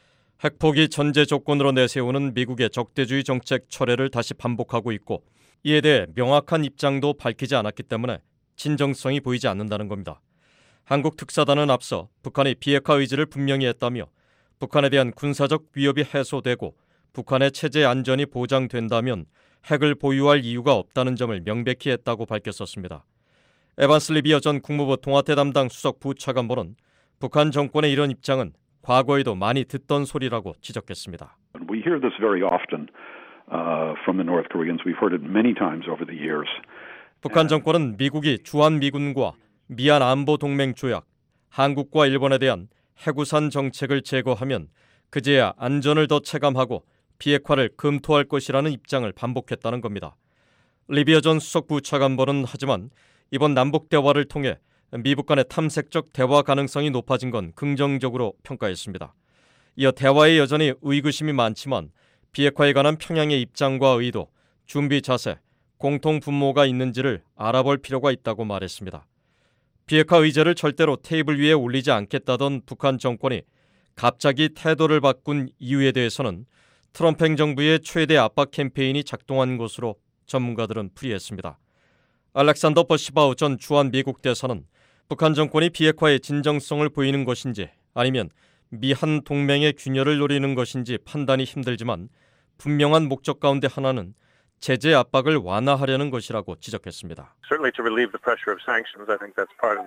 Speaker 18: 핵포기 전제 조건으로 내세우는 미국의 적대주의 정책 철회를 다시 반복하고 있고 이에 대해 명확한 입장도 밝히지 않았기 때문에 진정성이 보이지 않는다는 겁니다. 한국 특사단은 앞서 북한이 비핵화 의지를 분명히 했다며 북한에 대한 군사적 위협이 해소되고 북한의 체제 안전이 보장된다면 핵을 보유할 이유가 없다는 점을 명백히 했다고 밝혔었습니다. 에반스 리비어 전 국무부 통화태 담당 수석 부차관보는 북한 정권의 이런 입장은 과거에도 많이 듣던 소리라고 지적했습니다.
Speaker 20: We hear this very often from the North Koreans. We've heard it many times over the years.
Speaker 18: 북한 정권은 미국이 주한미군과 미한 안보 동맹 조약, 한국과 일본에 대한 해구산 정책을 제거하면 그제야 안전을 더 체감하고 비핵화를 검토할 것이라는 입장을 반복했다는 겁니다. 리비어 전 수석 부차관보는 하지만 이번 남북 대화를 통해 미북 간의 탐색적 대화 가능성이 높아진 건 긍정적으로 평가했습니다. 이어 대화에 여전히 의구심이 많지만 비핵화에 관한 평양의 입장과 의도, 준비 자세, 공통 분모가 있는지를 알아볼 필요가 있다고 말했습니다. 비핵화 의제를 절대로 테이블 위에 올리지 않겠다던 북한 정권이 갑자기 태도를 바꾼 이유에 대해서는 트럼프 행정부의 최대 압박 캠페인이 작동한 것으로 전문가들은 풀이했습니다. 알렉산더 버시바우 전 주한 미국 대사는 북한 정권이 비핵화의 진정성을 보이는 것인지 아니면 미한 동맹의 균열을 노리는 것인지 판단이 힘들지만 분명한 목적 가운데 하나는 제재 압박을 완화하려는 것이라고 지적했습니다.
Speaker 21: Certainly to relieve the pressure of sanctions, I think that's part of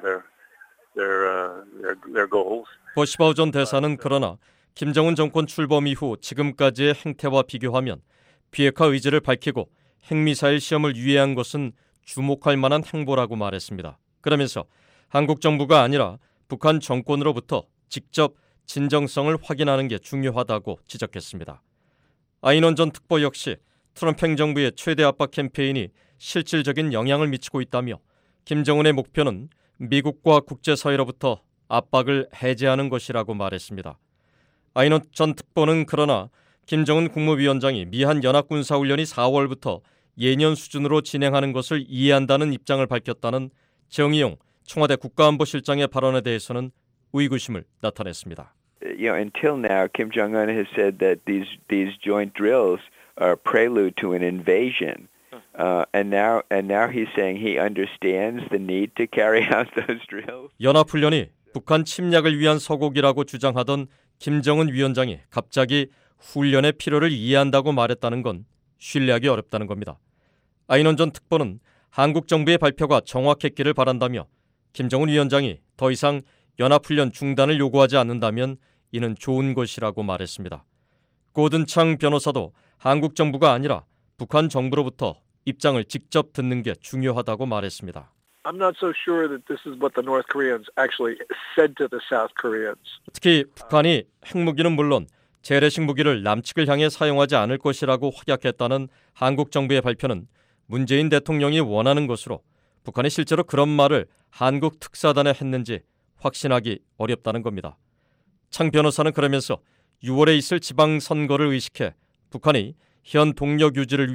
Speaker 21: their goals.
Speaker 18: 버시바우 전 대사는 그러나 김정은 정권 출범 이후 지금까지의 행태와 비교하면 비핵화 의지를 밝히고 핵미사일 시험을 유예한 것은 주목할 만한 행보라고 말했습니다. 그러면서 한국 정부가 아니라 북한 정권으로부터 직접 진정성을 확인하는 게 중요하다고 지적했습니다. 아이논 전 특보 역시 트럼프 행정부의 최대 압박 캠페인이 실질적인 영향을 미치고 있다며 김정은의 목표는 미국과 국제사회로부터 압박을 해제하는 것이라고 말했습니다. 아이논 전 특보는 그러나 김정은 국무위원장이 미한 연합군사훈련이 4월부터 예년 수준으로 진행하는 것을 이해한다는 입장을 밝혔다는 정의용 청와대 국가안보실장의 발언에 대해서는 의구심을 나타냈습니다.
Speaker 19: Until now, Kim Jong-un has said that these joint drills are prelude to an invasion, and now he's saying he understands the need to carry out those drills.
Speaker 18: 연합훈련이 북한 침략을 위한 서곡이라고 주장하던 김정은 위원장이 갑자기 훈련의 필요를 이해한다고 말했다는 건 신뢰하기 어렵다는 겁니다. 아이논 전 특보는 한국 정부의 발표가 정확했기를 바란다며 김정은 위원장이 더 이상 연합훈련 중단을 요구하지 않는다면 이는 좋은 것이라고 말했습니다. 고든창 변호사도 한국 정부가 아니라 북한 정부로부터 입장을 직접 듣는 게 중요하다고 말했습니다.
Speaker 21: I'm not so sure that this is what the North Koreans actually said to the South Koreans.
Speaker 18: 특히 북한이 핵무기는 물론 재래식 무기를 남측을 향해 사용하지 않을 것이라고 확약했다는 한국 정부의 발표는 문재인 대통령이 원하는 것으로 북한이 실제로 그런 말을 한국 특사단에 했는지 확신하기 어렵다는 겁니다. 창 변호사는 그러면서 6월에 있을 지방선거를 의식해 북한이 현 동력 유지를 위해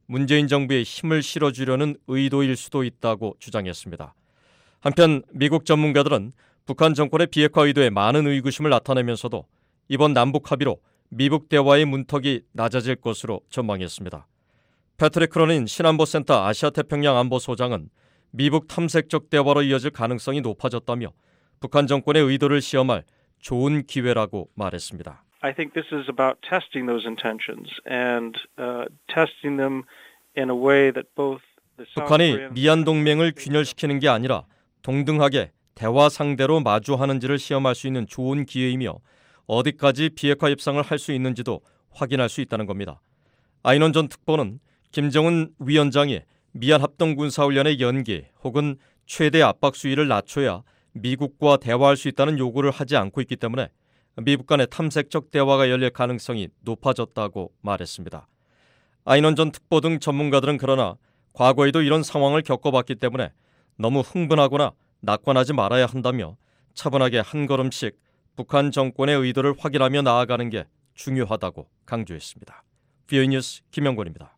Speaker 18: 문재인 정부에 힘을 실어주려는 의도일 수도 있다고 주장했습니다. 한편 미국 전문가들은 북한 정권의 비핵화 의도에 많은 의구심을 나타내면서도 이번 남북 합의로 미북 대화의 문턱이 낮아질 것으로 전망했습니다. 패트릭 크로닌 신안보센터 아시아태평양 안보소장은 미북 탐색적 대화로 이어질 가능성이 높아졌다며 북한 정권의 의도를 시험할 좋은 기회라고 말했습니다.
Speaker 1: I think this is about testing those intentions and testing them in a way that both the South
Speaker 18: 북한이
Speaker 1: Korean
Speaker 18: 미얀 동맹을 균열시키는 게 아니라 동등하게 대화 상대로 마주하는지를 시험할 수 있는 좋은 기회이며 어디까지 비핵화 협상을 할 수 있는지도 확인할 수 있다는 겁니다. 아이넌 전 특보는 김정은 위원장이 미얀 합동군사훈련의 연기 혹은 최대 압박 수위를 낮춰야 미국과 대화할 수 있다는 요구를 하지 않고 있기 때문에 미북 간의 탐색적 대화가 열릴 가능성이 높아졌다고 말했습니다. 아이넌 전 특보 등 전문가들은 그러나 과거에도 이런 상황을 겪어봤기 때문에 너무 흥분하거나 낙관하지 말아야 한다며 차분하게 한 걸음씩 북한 정권의 의도를 확인하며 나아가는 게 중요하다고 강조했습니다. VOA 뉴스 김영권입니다.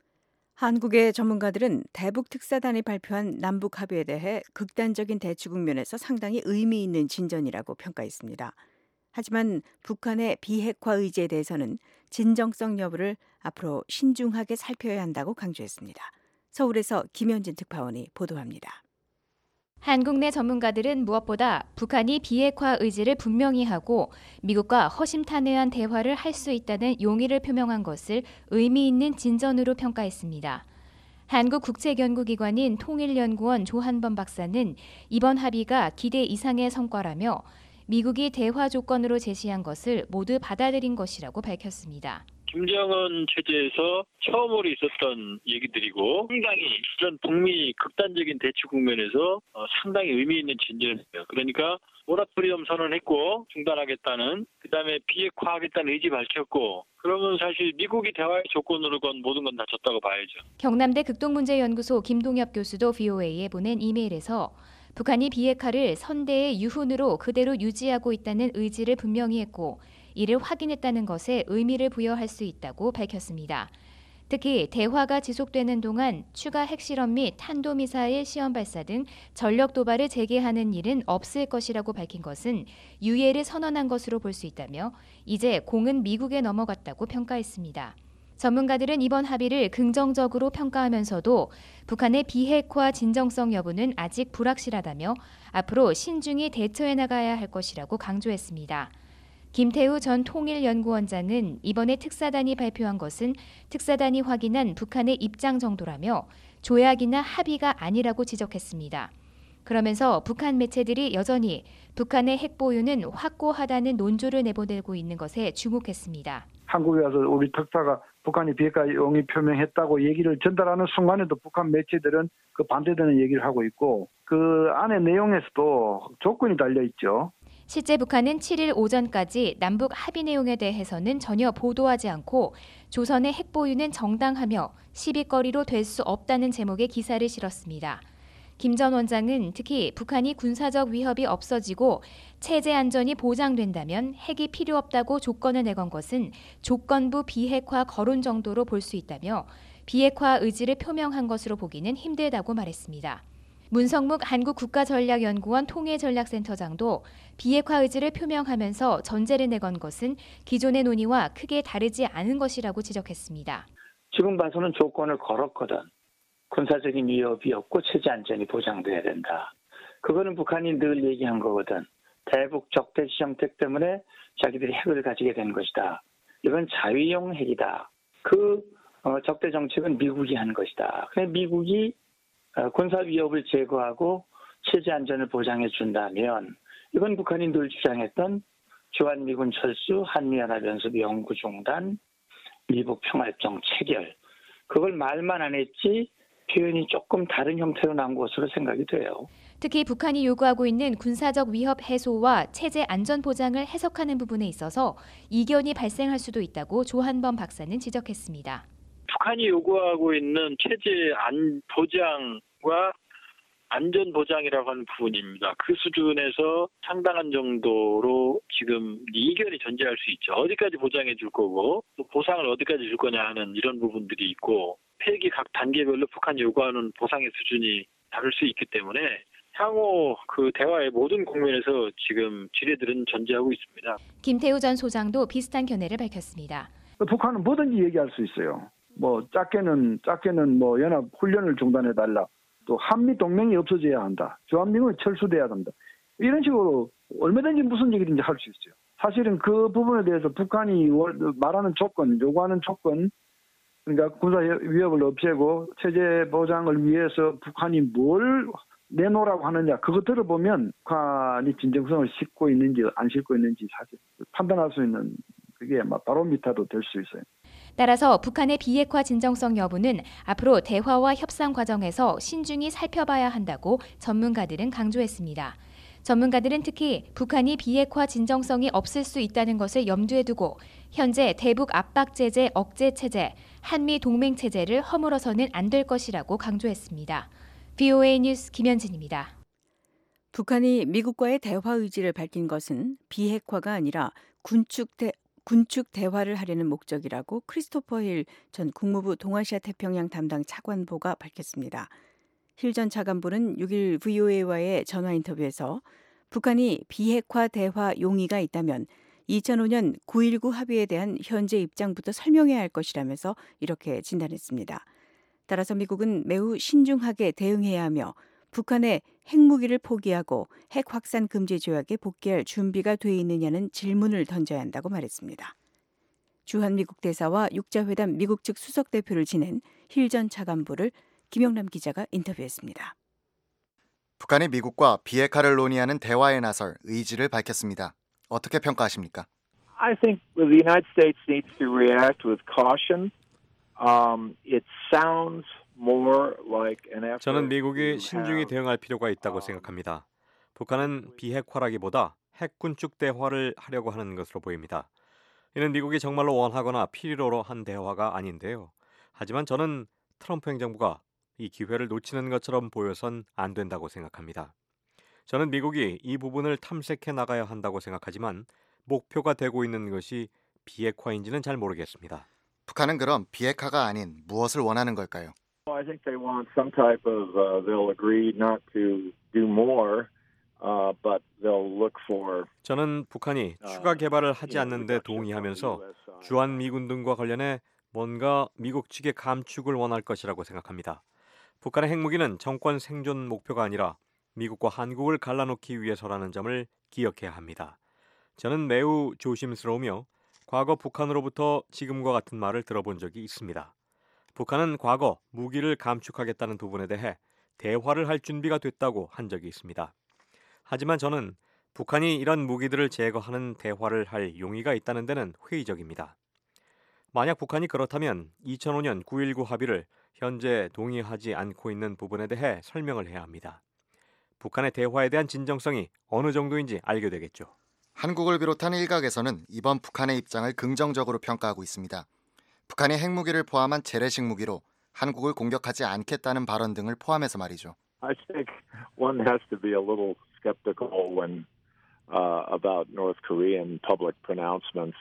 Speaker 5: 한국의 전문가들은 대북 특사단이 발표한 남북 합의에 대해 극단적인 대치 국면에서 상당히 의미 있는 진전이라고 평가했습니다. 하지만 북한의 비핵화 의지에 대해서는 진정성 여부를 앞으로 신중하게 살펴야 한다고 강조했습니다. 서울에서 김현진 특파원이 보도합니다.
Speaker 22: 한국 내 전문가들은 무엇보다 북한이 비핵화 의지를 분명히 하고 미국과 허심탄회한 대화를 할 수 있다는 용의를 표명한 것을 의미 있는 진전으로 평가했습니다. 한국 국책연구기관인 통일연구원 조한범 박사는 이번 합의가 기대 이상의 성과라며 미국이 대화 조건으로 제시한 것을 모두 받아들인 것이라고 밝혔습니다.
Speaker 23: 김정은 체제에서 처음으로 있었던 얘기들이고 상당히 이런 북미 극단적인 대치 국면에서 상당히 의미 있는 진전이에요. 그러니까 모라토리엄 선언했고 중단하겠다는, 그다음에 비핵화하겠다는 의지 밝혔고, 그러면 사실 미국이 대화의 조건으로 건 모든 건 다 졌다고 봐야죠.
Speaker 22: 경남대 극동문제연구소 김동엽 교수도 VOA에 보낸 이메일에서 북한이 비핵화를 선대의 유훈으로 그대로 유지하고 있다는 의지를 분명히 했고 이를 확인했다는 것에 의미를 부여할 수 있다고 밝혔습니다. 특히 대화가 지속되는 동안 추가 핵실험 및 탄도미사일 시험 발사 등 전력 도발을 재개하는 일은 없을 것이라고 밝힌 것은 유예를 선언한 것으로 볼 수 있다며 이제 공은 미국에 넘어갔다고 평가했습니다. 전문가들은 이번 합의를 긍정적으로 평가하면서도 북한의 비핵화 진정성 여부는 아직 불확실하다며 앞으로 신중히 대처해 나가야 할 것이라고 강조했습니다. 김태우 전 통일연구원장은 이번에 특사단이 발표한 것은 특사단이 확인한 북한의 입장 정도라며 조약이나 합의가 아니라고 지적했습니다. 그러면서 북한 매체들이 여전히 북한의 핵 보유는 확고하다는 논조를 내보내고 있는 것에 주목했습니다.
Speaker 24: 한국에 와서 우리 특사가 북한이 비핵화 용의 표명했다고 얘기를 전달하는 순간에도 북한 매체들은 그 반대되는 얘기를 하고 있고 그 안에 내용에서도 조건이 달려 있죠.
Speaker 22: 실제 북한은 7일 오전까지 남북 합의 내용에 대해서는 전혀 보도하지 않고 조선의 핵 보유는 정당하며 시비거리로 될 수 없다는 제목의 기사를 실었습니다. 김 전 원장은 특히 북한이 군사적 위협이 없어지고 체제 안전이 보장된다면 핵이 필요 없다고 조건을 내건 것은 조건부 비핵화 거론 정도로 볼 수 있다며 비핵화 의지를 표명한 것으로 보기는 힘들다고 말했습니다. 문성묵 한국국가전략연구원 통일전략센터장도 비핵화 의지를 표명하면서 전제를 내건 것은 기존의 논의와 크게 다르지 않은 것이라고 지적했습니다.
Speaker 25: 지금 봐서는 조건을 걸었거든. 군사적인 위협이 없고 체제 안전이 보장돼야 된다. 그거는 북한이 늘 얘기한 거거든. 대북 적대시 정책 때문에 자기들이 핵을 가지게 된 것이다. 이건 자위용 핵이다. 그 적대 정책은 미국이 한 것이다. 그래서 미국이 군사 위협을 제거하고 체제 안전을 보장해 준다면 이건 북한이 늘 주장했던 주한미군 철수, 한미연합연습 연구 중단, 미북 평화협정 체결. 그걸 말만 안 했지 표현이 조금 다른 형태로 나온 것으로 생각이 돼요.
Speaker 22: 특히 북한이 요구하고 있는 군사적 위협 해소와 체제 안전 보장을 해석하는 부분에 있어서 이견이 발생할 수도 있다고 조한범 박사는 지적했습니다.
Speaker 23: 북한이 요구하고 있는 체제 보장과 안전 보장이라고 하는 부분입니다. 그 수준에서 상당한 정도로 지금 이견이 존재할 수 있죠. 어디까지 보장해 줄 거고 또 보상을 어디까지 줄 거냐 하는 이런 부분들이 있고 폐기 각 단계별로 북한이 요구하는 보상의 수준이 다를 수 있기 때문에 향후 그 대화의 모든 국면에서 지금 지뢰들은 존재하고 있습니다.
Speaker 22: 김태우 전 소장도 비슷한 견해를 밝혔습니다.
Speaker 24: 북한은 뭐든지 얘기할 수 있어요. 뭐 작게는 뭐 연합 훈련을 중단해 달라. 또 한미 동맹이 없어져야 한다. 주한미군이 철수돼야 한다. 이런 식으로 얼마든지 무슨 얘기든지 할 수 있어요. 사실은 그 부분에 대해서 북한이 말하는 조건, 요구하는 조건, 그러니까 군사 위협을 없애고 체제 보장을 위해서 북한이 뭘 내놓으라고 하느냐, 그거 들어보면 북한이 진정성을 싣고 있는지 안 싣고 있는지 사실 판단할 수 있는 그게 바로미터도 될 수 있어요.
Speaker 22: 따라서 북한의 비핵화 진정성 여부는 앞으로 대화와 협상 과정에서 신중히 살펴봐야 한다고 전문가들은 강조했습니다. 전문가들은 특히 북한이 비핵화 진정성이 없을 수 있다는 것을 염두에 두고 현재 대북 압박 제재 억제 체제, 한미 동맹 체제를 허물어서는 안 될 것이라고 강조했습니다. VOA 뉴스 김현진입니다.
Speaker 5: 북한이 미국과의 대화 의지를 밝힌 것은 비핵화가 아니라 군축 대화를 하려는 목적이라고 크리스토퍼 힐 전 국무부 동아시아 태평양 담당 차관보가 밝혔습니다. 힐 전 차관보는 6일 VOA와의 전화 인터뷰에서 북한이 비핵화 대화 용의가 있다면 2005년 9.19 합의에 대한 현재 입장부터 설명해야 할 것이라면서 이렇게 진단했습니다. 따라서 미국은 매우 신중하게 대응해야 하며 북한의 핵무기를 포기하고 핵 확산 금지 조약에 복귀할 준비가 돼 있느냐는 질문을 던져야 한다고 말했습니다. 주한 미국 대사와 육자회담 미국 측 수석 대표를 지낸 힐 전 차관보를 김영남 기자가 인터뷰했습니다.
Speaker 8: 북한이 미국과 비핵화를 논의하는 대화에 나설 의지를 밝혔습니다. 어떻게 평가하십니까?
Speaker 2: I think the United States needs to react with caution. It sounds more like an effort.
Speaker 3: 저는 미국이 신중히 대응할 필요가 있다고 생각합니다. 북한은 비핵화라기보다 핵군축 대화를 하려고 하는 것으로 보입니다. 이는 미국이 정말로 원하거나 필요로 한 대화가 아닌데요. 하지만 저는 트럼프 행정부가 이 기회를 놓치는 것처럼 보여선 안 된다고 생각합니다. 저는 미국이 이 부분을 탐색해 나가야 한다고 생각하지만 목표가 되고 있는 것이 비핵화인지는 잘 모르겠습니다.
Speaker 8: 북한은 그럼 비핵화가 아닌 무엇을 원하는 걸까요?
Speaker 2: I think they want some type of they'll agree not to do more, but they'll look for.
Speaker 3: 저는 북한이 추가 개발을 하지 않는데 동의하면서 주한 미군 등과 관련해 뭔가 미국 측의 감축을 원할 것이라고 생각합니다. 북한의 핵무기는 정권 생존 목표가 아니라 미국과 한국을 갈라놓기 위해서라는 점을 기억해야 합니다. 저는 매우 조심스러우며 과거 북한으로부터 지금과 같은 말을 들어본 적이 있습니다. 북한은 과거 무기를 감축하겠다는 부분에 대해 대화를 할 준비가 됐다고 한 적이 있습니다. 하지만 저는 북한이 이런 무기들을 제거하는 대화를 할 용의가 있다는 데는 회의적입니다. 만약 북한이 그렇다면 2005년 9.19 합의를 현재 동의하지 않고 있는 부분에 대해 설명을 해야 합니다. 북한의 대화에 대한 진정성이 어느 정도인지 알게 되겠죠.
Speaker 8: 한국을 비롯한 일각에서는 이번 북한의 입장을 긍정적으로 평가하고 있습니다. 북한이 핵무기를 포함한 재래식 무기로 한국을 공격하지 않겠다는 발언 등을 포함해서 말이죠.
Speaker 2: I think one has to be a little skeptical when about North Korean public pronouncements.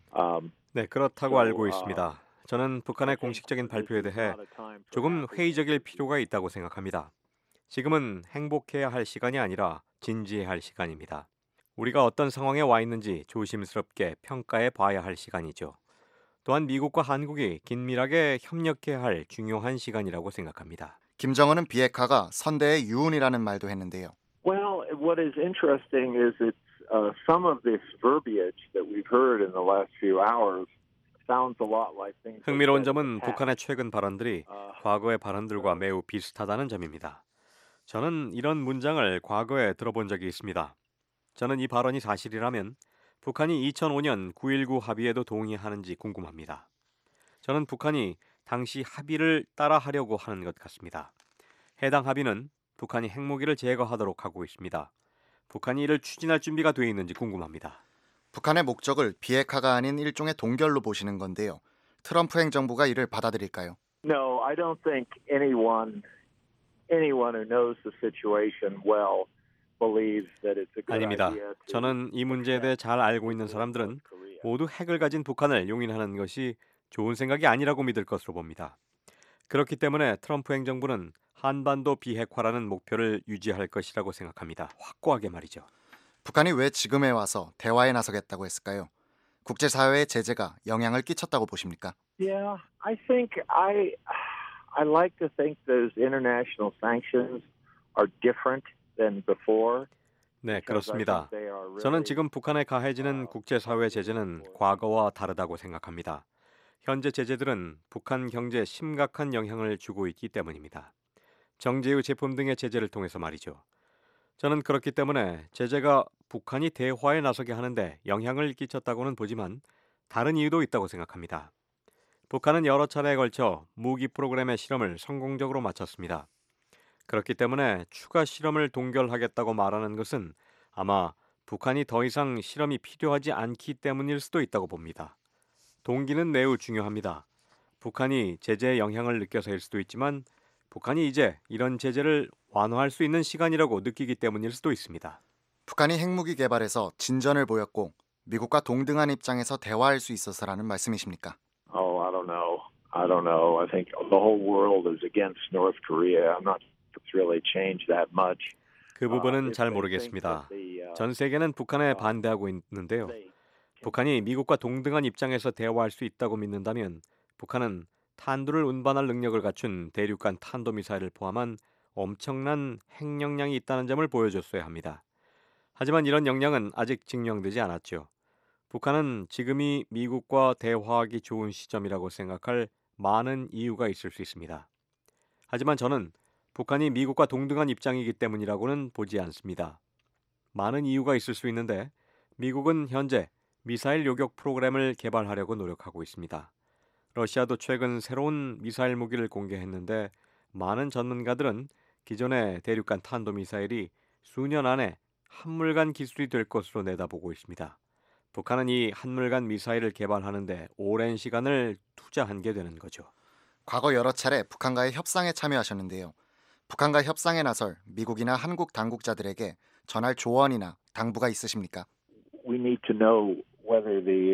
Speaker 3: 네, 그렇다고 알고 있습니다. 저는 북한의 공식적인 발표에 대해 조금 회의적일 필요가 있다고 생각합니다. 지금은 행복해야 할 시간이 아니라 진지해야 할 시간입니다. 우리가 어떤 상황에 와 있는지 조심스럽게 평가해 봐야 할 시간이죠. 또한 미국과 한국이 긴밀하게 협력해야 할 중요한 시간이라고 생각합니다.
Speaker 8: 김정은은 비핵화가 선대의 유운이라는 말도 했는데요.
Speaker 2: Well, what is interesting is it's some of this verbiage that we've heard in the last few hours sounds a lot like things.
Speaker 3: 흥미로운 점은 북한의 최근 발언들이 과거의 발언들과 매우 비슷하다는 점입니다. 저는 이런 문장을 과거에 들어본 적이 있습니다. 저는 이 발언이 사실이라면 북한이 2005년 9.19 합의에도 동의하는지 궁금합니다. 저는 북한이 당시 합의를 따라하려고 하는 것 같습니다. 해당 합의는 북한이 핵무기를 제거하도록 하고 있습니다. 북한이 이를 추진할 준비가 돼 있는지 궁금합니다.
Speaker 8: 북한의 목적을 비핵화가 아닌 일종의 동결로 보시는 건데요. 트럼프 행정부가 이를 받아들일까요?
Speaker 2: No, I don't think anyone who knows the situation well believes that it's a good
Speaker 3: 아닙니다.
Speaker 2: idea.
Speaker 3: 저는 이 문제에 대해 잘 알고 있는 사람들은 모두 핵을 가진 북한을 용인하는 것이 좋은 생각이 아니라고 믿을 것으로 봅니다. 그렇기 때문에 트럼프 행정부는 한반도 비핵화라는 목표를 유지할 것이라고 생각합니다. 확고하게 말이죠.
Speaker 8: 북한이 왜 지금에 와서 대화에 나서겠다고 했을까요? 국제사회의 제재가 영향을 끼쳤다고 보십니까?
Speaker 2: Yeah, I think I like to think those international sanctions are different than before.
Speaker 3: 네, 그렇습니다. 저는 지금 북한에 가해지는 국제사회 제재는 과거와 다르다고 생각합니다. 현재 제재들은 북한 경제에 심각한 영향을 주고 있기 때문입니다. 정제유 제품 등의 제재를 통해서 말이죠. 저는 그렇기 때문에 제재가 북한이 대화에 나서게 하는데 영향을 끼쳤다고는 보지만 다른 이유도 있다고 생각합니다. 북한은 여러 차례에 걸쳐 무기 프로그램의 실험을 성공적으로 마쳤습니다. 그렇기 때문에 추가 실험을 동결하겠다고 말하는 것은 아마 북한이 더 이상 실험이 필요하지 않기 때문일 수도 있다고 봅니다. 동기는 매우 중요합니다. 북한이 제재의 영향을 느껴서일 수도 있지만 북한이 이제 이런 제재를 완화할 수 있는 시간이라고 느끼기 때문일 수도 있습니다.
Speaker 8: 북한이 핵무기 개발에서 진전을 보였고 미국과 동등한 입장에서 대화할 수 있어서라는 말씀이십니까?
Speaker 2: Oh, I don't know. I think the whole world is against North Korea. I'm not sure it's really changed that much.
Speaker 3: 그 부분은 잘 모르겠습니다. 전 세계는 북한에 반대하고 있는데요. 북한이 미국과 동등한 입장에서 대화할 수 있다고 믿는다면 북한은 탄두를 운반할 능력을 갖춘 대륙간 탄도미사일을 포함한 엄청난 핵 역량이 있다는 점을 보여줬어야 합니다. 하지만 이런 역량은 아직 증명되지 않았죠. 북한은 지금이 미국과 대화하기 좋은 시점이라고 생각할 많은 이유가 있을 수 있습니다. 하지만 저는 북한이 미국과 동등한 입장이기 때문이라고는 보지 않습니다. 많은 이유가 있을 수 있는데 미국은 현재 미사일 요격 프로그램을 개발하려고 노력하고 있습니다. 러시아도 최근 새로운 미사일 무기를 공개했는데 많은 전문가들은 기존의 대륙간 탄도미사일이 수년 안에 한물간 기술이 될 것으로 내다보고 있습니다. 북한은 이 한물간 미사일을 개발하는데 오랜 시간을 투자한 게 되는 거죠.
Speaker 8: 과거 여러 차례 북한과의 협상에 참여하셨는데요. 북한과 협상에 나설 미국이나 한국 당국자들에게 전할 조언이나 당부가 있으십니까?
Speaker 2: We need to know whether the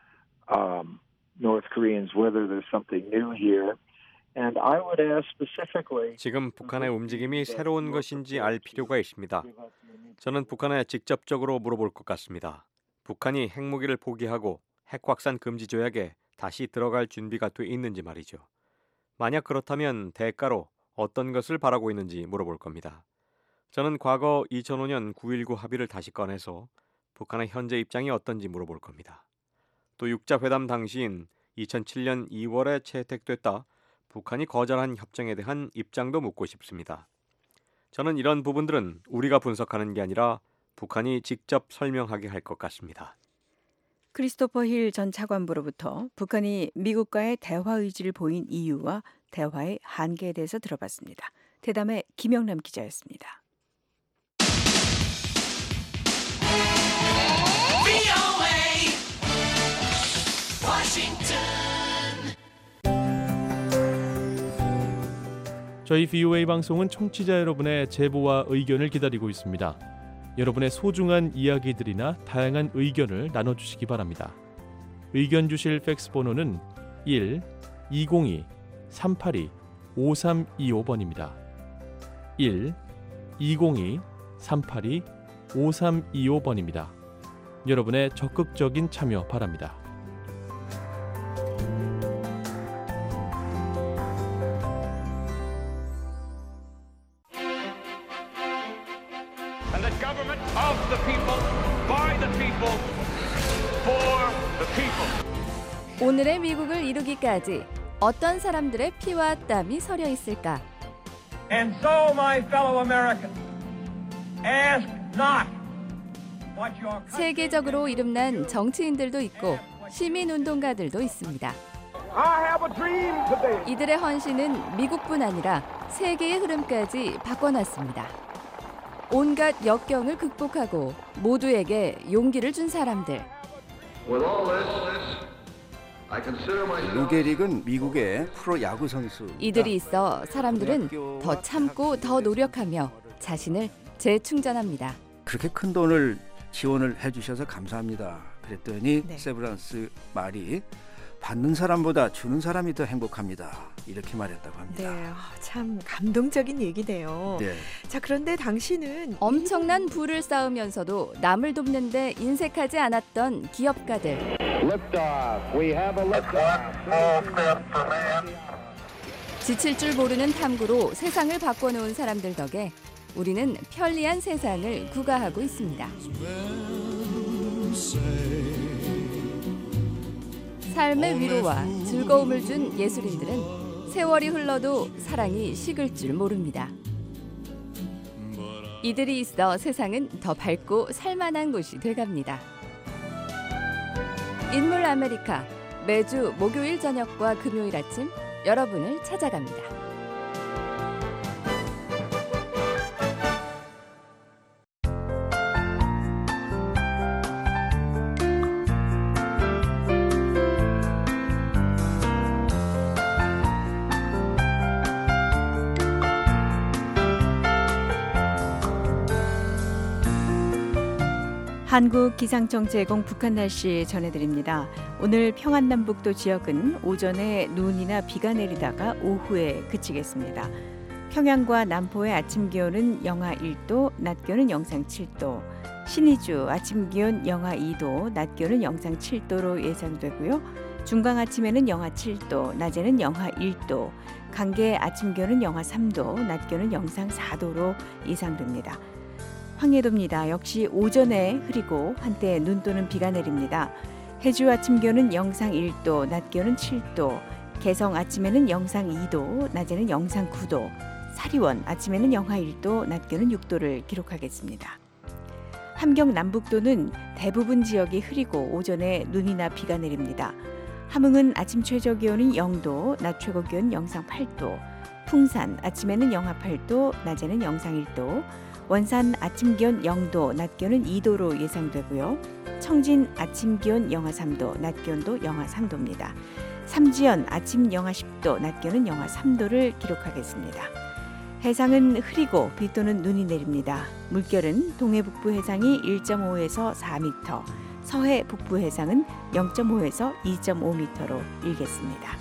Speaker 2: North Koreans, whether there's something new here. And I would ask specifically.
Speaker 3: 지금 북한의 움직임이 새로운 것인지 알 필요가 있습니다. 저는 북한에 직접적으로 물어볼 것 같습니다. 북한이 핵무기를 포기하고 핵 확산 금지 조약에 다시 들어갈 준비가 돼 있는지 말이죠. 만약 그렇다면 대가로 어떤 것을 바라고 있는지 물어볼 겁니다. 저는 과거 2005년 9.19 합의를 다시 꺼내서 북한의 현재 입장이 어떤지 물어볼 겁니다. 또 육자회담 당시인 2007년 2월에 채택됐다 북한이 거절한 협정에 대한 입장도 묻고 싶습니다. 저는 이런 부분들은 우리가 분석하는 게 아니라 북한이 직접 설명하게 할 것 같습니다.
Speaker 5: 크리스토퍼 힐 전 차관보로부터 북한이 미국과의 대화 의지를 보인 이유와 대화의 한계에 대해서 들어봤습니다. 대담의 김영남 기자였습니다.
Speaker 4: 저희 VOA 방송은 청취자 여러분의 제보와 의견을 기다리고 있습니다. 여러분의 소중한 이야기들이나 다양한 의견을 나눠주시기 바랍니다. 의견 주실 팩스 번호는 1-202-382-5325번입니다. 1-202-382-5325번입니다. 여러분의 적극적인 참여 바랍니다.
Speaker 6: 오늘의 미국을 이루기까지 어떤 사람들의 피와 땀이 서려 있을까?
Speaker 9: And so, my fellow Americans, ask not what your
Speaker 6: 세계적으로 이름난 정치인들도 있고 시민운동가들도 있습니다.
Speaker 9: I have a dream today.
Speaker 6: 이들의 헌신은 미국뿐 아니라 세계의 흐름까지 바꿔놨습니다. 온갖 역경을 극복하고 모두에게 용기를 준 사람들.
Speaker 10: 루게릭은 미국의 프로야구 선수.
Speaker 6: 이들이 있어 사람들은 더 참고 더 노력하며 자신을 재충전합니다.
Speaker 10: 그렇게 큰 돈을 지원을 해주셔서 감사합니다. 그랬더니 세브란스 말이 받는 사람보다 주는 사람이 더 행복합니다. 이렇게 말했다고 합니다.
Speaker 7: 네, 참 감동적인 얘기네요.
Speaker 10: 네.
Speaker 7: 자, 그런데 당신은
Speaker 6: 엄청난 부를 쌓으면서도 남을 돕는데 인색하지 않았던 기업가들. 지칠 줄 모르는 탐구로 세상을 바꿔놓은 사람들 덕에 우리는 편리한 세상을 구가하고 있습니다. 삶의 위로와 즐거움을 준 예술인들은 세월이 흘러도 사랑이 식을 줄 모릅니다. 이들이 있어 세상은 더 밝고 살만한 곳이 돼갑니다. 인물 아메리카, 매주 목요일 저녁과 금요일 아침 여러분을 찾아갑니다.
Speaker 5: 한국기상청 제공 북한 날씨 전해드립니다. 오늘 평안남북도 지역은 오전에 눈이나 비가 내리다가 오후에 그치겠습니다. 평양과 남포의 아침 기온은 영하 1도, 낮 기온은 영상 7도, 신의주 아침 기온 영하 2도, 낮 기온은 영상 7도로 예상되고요. 중강 아침에는 영하 7도, 낮에는 영하 1도, 강계 아침 기온은 영하 3도, 낮 기온은 영상 4도로 예상됩니다. 황해도입니다. 역시 오전에 흐리고 한때 눈 또는 비가 내립니다. 해주 아침 기온은 영상 1도, 낮 기온은 7도, 개성 아침에는 영상 2도, 낮에는 영상 9도, 사리원 아침에는 영하 1도, 낮 기온은 6도를 기록하겠습니다. 함경 남북도는 대부분 지역이 흐리고 오전에 눈이나 비가 내립니다. 함흥은 아침 최저 기온은 0도, 낮 최고 기온 영상 8도, 풍산 아침에는 영하 8도, 낮에는 영상 1도, 원산 아침 기온 0도, 낮 기온은 2도로 예상되고요. 청진 아침 기온 영하 3도, 낮 기온도 영하 3도입니다. 삼지연 아침 영하 10도, 낮 기온은 영하 3도를 기록하겠습니다. 해상은 흐리고 비 또는 눈이 내립니다. 물결은 동해 북부 해상이 1.5에서 4m, 서해 북부 해상은 0.5에서 2.5m로 일겠습니다.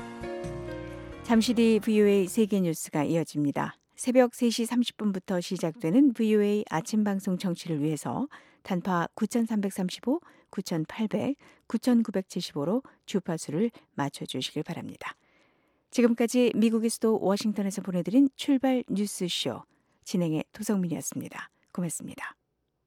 Speaker 5: 잠시 뒤 VOA 세계 뉴스가 이어집니다. 새벽 3시 30분부터 시작되는 VOA 아침 방송 청취를 위해서 단파 9335, 9800, 9975로 주파수를 맞춰주시길 바랍니다. 지금까지 미국의 수도 워싱턴에서 보내드린 출발 뉴스쇼 진행의 도성민이었습니다. 고맙습니다.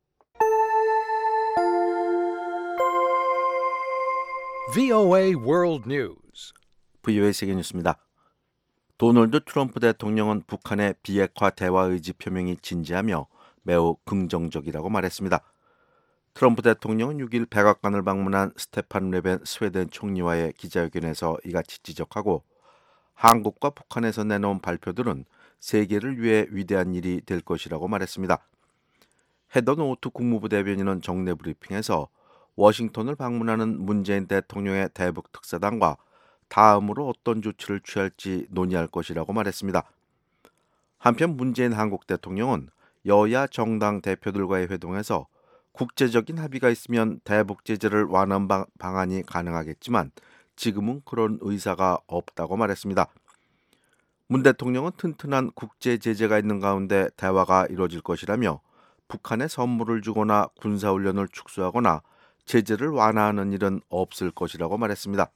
Speaker 11: VOA World News.
Speaker 13: VOA 세계 뉴스입니다. 도널드 트럼프 대통령은 북한의 비핵화 대화 의지 표명이 진지하며 매우 긍정적이라고 말했습니다. 트럼프 대통령은 6일 백악관을 방문한 스테판 레벤 스웨덴 총리와의 기자회견에서 이같이 지적하고 한국과 북한에서 내놓은 발표들은 세계를 위해 위대한 일이 될 것이라고 말했습니다. 헤더 노트 국무부 대변인은 정례 브리핑에서 워싱턴을 방문하는 문재인 대통령의 대북 특사단과 다음으로 어떤 조치를 취할지 논의할 것이라고 말했습니다. 한편 문재인 한국 대통령은 여야 정당 대표들과의 회동에서 국제적인 합의가 있으면 대북 제재를 완화한 방안이 가능하겠지만 지금은 그런 의사가 없다고 말했습니다. 문 대통령은 튼튼한 국제 제재가 있는 가운데 대화가 이루어질 것이라며 북한에 선물을 주거나 군사훈련을 축소하거나 제재를 완화하는 일은 없을 것이라고 말했습니다.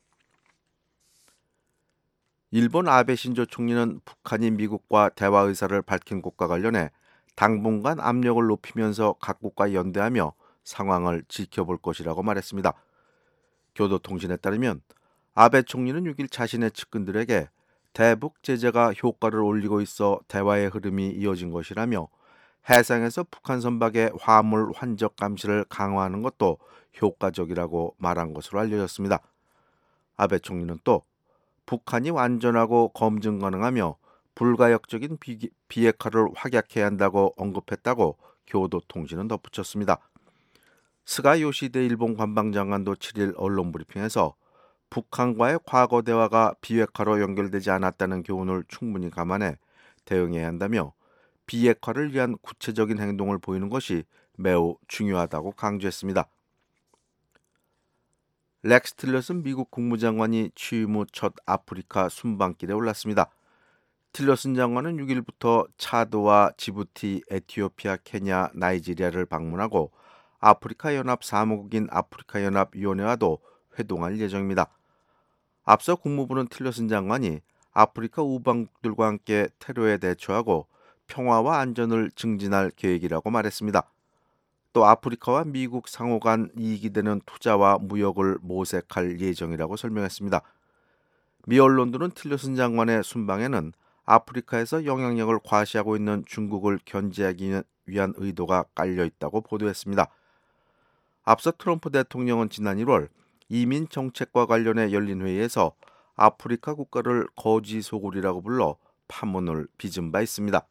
Speaker 13: 일본 아베 신조 총리는 북한이 미국과 대화 의사를 밝힌 것과 관련해 당분간 압력을 높이면서 각국과 연대하며 상황을 지켜볼 것이라고 말했습니다. 교도통신에 따르면 아베 총리는 6일 자신의 측근들에게 대북 제재가 효과를 올리고 있어 대화의 흐름이 이어진 것이라며 해상에서 북한 선박의 화물 환적 감시를 강화하는 것도 효과적이라고 말한 것으로 알려졌습니다. 아베 총리는 또 북한이 완전하고 검증 가능하며 불가역적인 비핵화를 확약해야 한다고 언급했다고 교도통신은 덧붙였습니다. 스가 요시대 일본 관방장관도 7일 언론 브리핑에서 북한과의 과거 대화가 비핵화로 연결되지 않았다는 교훈을 충분히 감안해 대응해야 한다며 비핵화를 위한 구체적인 행동을 보이는 것이 매우 중요하다고 강조했습니다. 렉스 틸러슨 미국 국무장관이 취임 후 첫 아프리카 순방길에 올랐습니다. 틸러슨 장관은 6일부터 차드와 지부티, 에티오피아, 케냐, 나이지리아를 방문하고 아프리카 연합 사무국인 아프리카 연합 위원회와도 회동할 예정입니다. 앞서 국무부는 틸러슨 장관이 아프리카 우방국들과 함께 테러에 대처하고 평화와 안전을 증진할 계획이라고 말했습니다. 또 아프리카와 미국 상호 간 이익이 되는 투자와 무역을 모색할 예정이라고 설명했습니다. 미 언론들은 틸러슨 장관의 순방에는 아프리카에서 영향력을 과시하고 있는 중국을 견제하기 위한 의도가 깔려 있다고 보도했습니다. 앞서 트럼프 대통령은 지난 1월 이민 정책과 관련해 열린 회의에서 아프리카 국가를 거지 소굴이라고 불러 파문을 빚은 바 있습니다.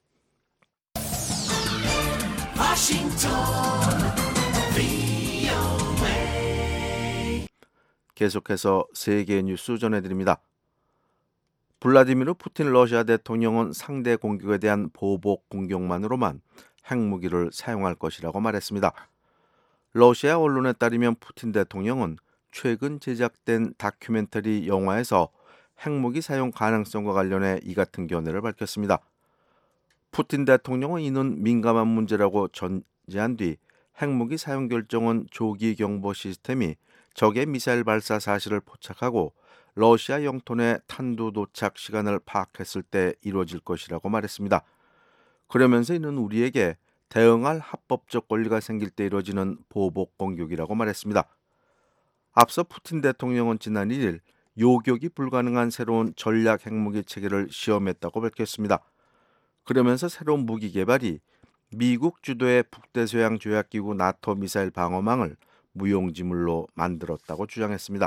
Speaker 13: 계속해서 세계 뉴스 전해드립니다. 블라디미르 푸틴 러시아 대통령은 상대 공격에 대한 보복 공격만으로만 핵무기를 사용할 것이라고 말했습니다. 러시아 언론에 따르면 푸틴 대통령은 최근 제작된 다큐멘터리 영화에서 핵무기 사용 가능성과 관련해 이 같은 견해를 밝혔습니다. 푸틴 대통령은 이는 민감한 문제라고 전제한 뒤 핵무기 사용 결정은 조기 경보 시스템이 적의 미사일 발사 사실을 포착하고 러시아 영토 내 탄두 도착 시간을 파악했을 때 이루어질 것이라고 말했습니다. 그러면서 이는 우리에게 대응할 합법적 권리가 생길 때 이루어지는 보복 공격이라고 말했습니다. 앞서 푸틴 대통령은 지난 1일 요격이 불가능한 새로운 전략 핵무기 체계를 시험했다고 밝혔습니다. 그러면서 새로운 무기 개발이 미국 주도의 북대서양 조약기구 나토 미사일 방어망을 무용지물로 만들었다고 주장했습니다.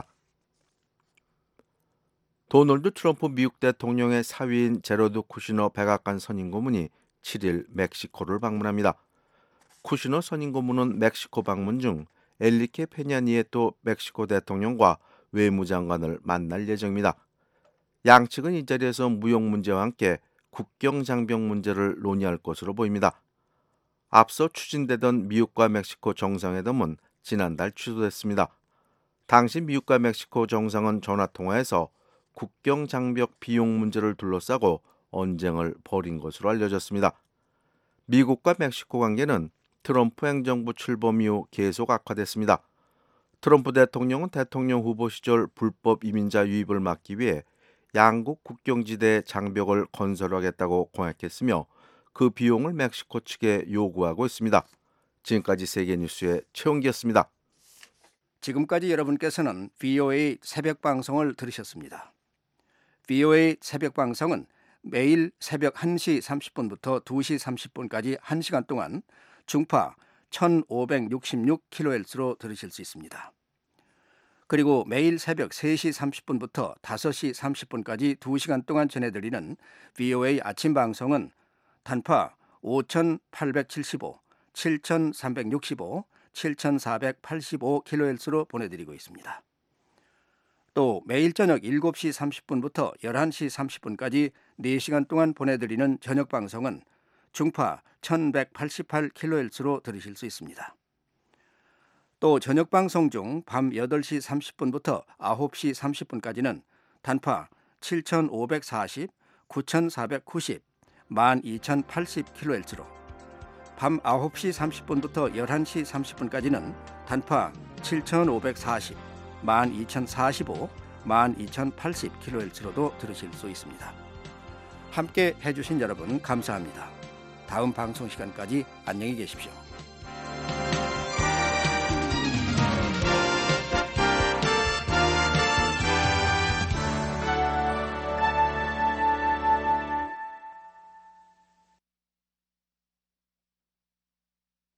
Speaker 13: 도널드 트럼프 미국 대통령의 사위인 제러드 쿠시너 백악관 선임 고문이 7일 멕시코를 방문합니다. 쿠시너 선임 고문은 멕시코 방문 중 엘리케 페냐 니에토 멕시코 대통령과 외무장관을 만날 예정입니다. 양측은 이 자리에서 무역 문제와 함께 국경 장벽 문제를 논의할 것으로 보입니다. 앞서 추진되던 미국과 멕시코 정상회담은 지난달 취소됐습니다. 당시 미국과 멕시코 정상은 전화통화에서 국경 장벽 비용 문제를 둘러싸고 언쟁을 벌인 것으로 알려졌습니다. 미국과 멕시코 관계는 트럼프 행정부 출범 이후 계속 악화됐습니다. 트럼프 대통령은 대통령 후보 시절 불법 이민자 유입을 막기 위해 양국 국경지대에 장벽을 건설하겠다고 공약했으며 그 비용을 멕시코 측에 요구하고 있습니다. 지금까지 세계뉴스의 최홍기였습니다.
Speaker 10: 지금까지 여러분께서는 VOA 새벽 방송을 들으셨습니다. VOA 새벽 방송은 매일 새벽 1시 30분부터 2시 30분까지 1시간 동안 중파 1566kHz로 들으실 수 있습니다. 그리고 매일 새벽 3시 30분부터 5시 30분까지 2시간 동안 전해드리는 VOA 아침 방송은 단파 5875, 7365, 7485kHz로 보내드리고 있습니다. 또 매일 저녁 7시 30분부터 11시 30분까지 4시간 동안 보내드리는 저녁 방송은 중파 1188kHz로 들으실 수 있습니다. 또 저녁 방송 중 밤 8시 30분부터 9시 30분까지는 단파 7540, 9490, 12080kHz로 밤 9시 30분부터 11시 30분까지는 단파 7540, 12045, 12080kHz로도 들으실 수 있습니다. 함께 해주신 여러분 감사합니다. 다음 방송 시간까지 안녕히 계십시오.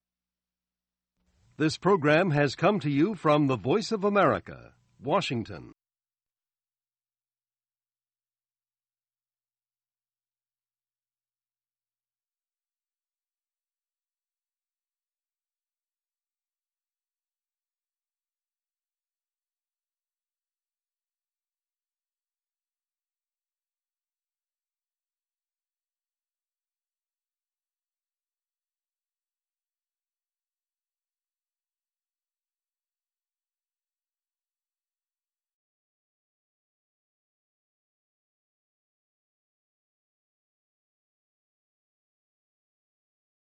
Speaker 11: This program has come to you from the Voice of America, Washington.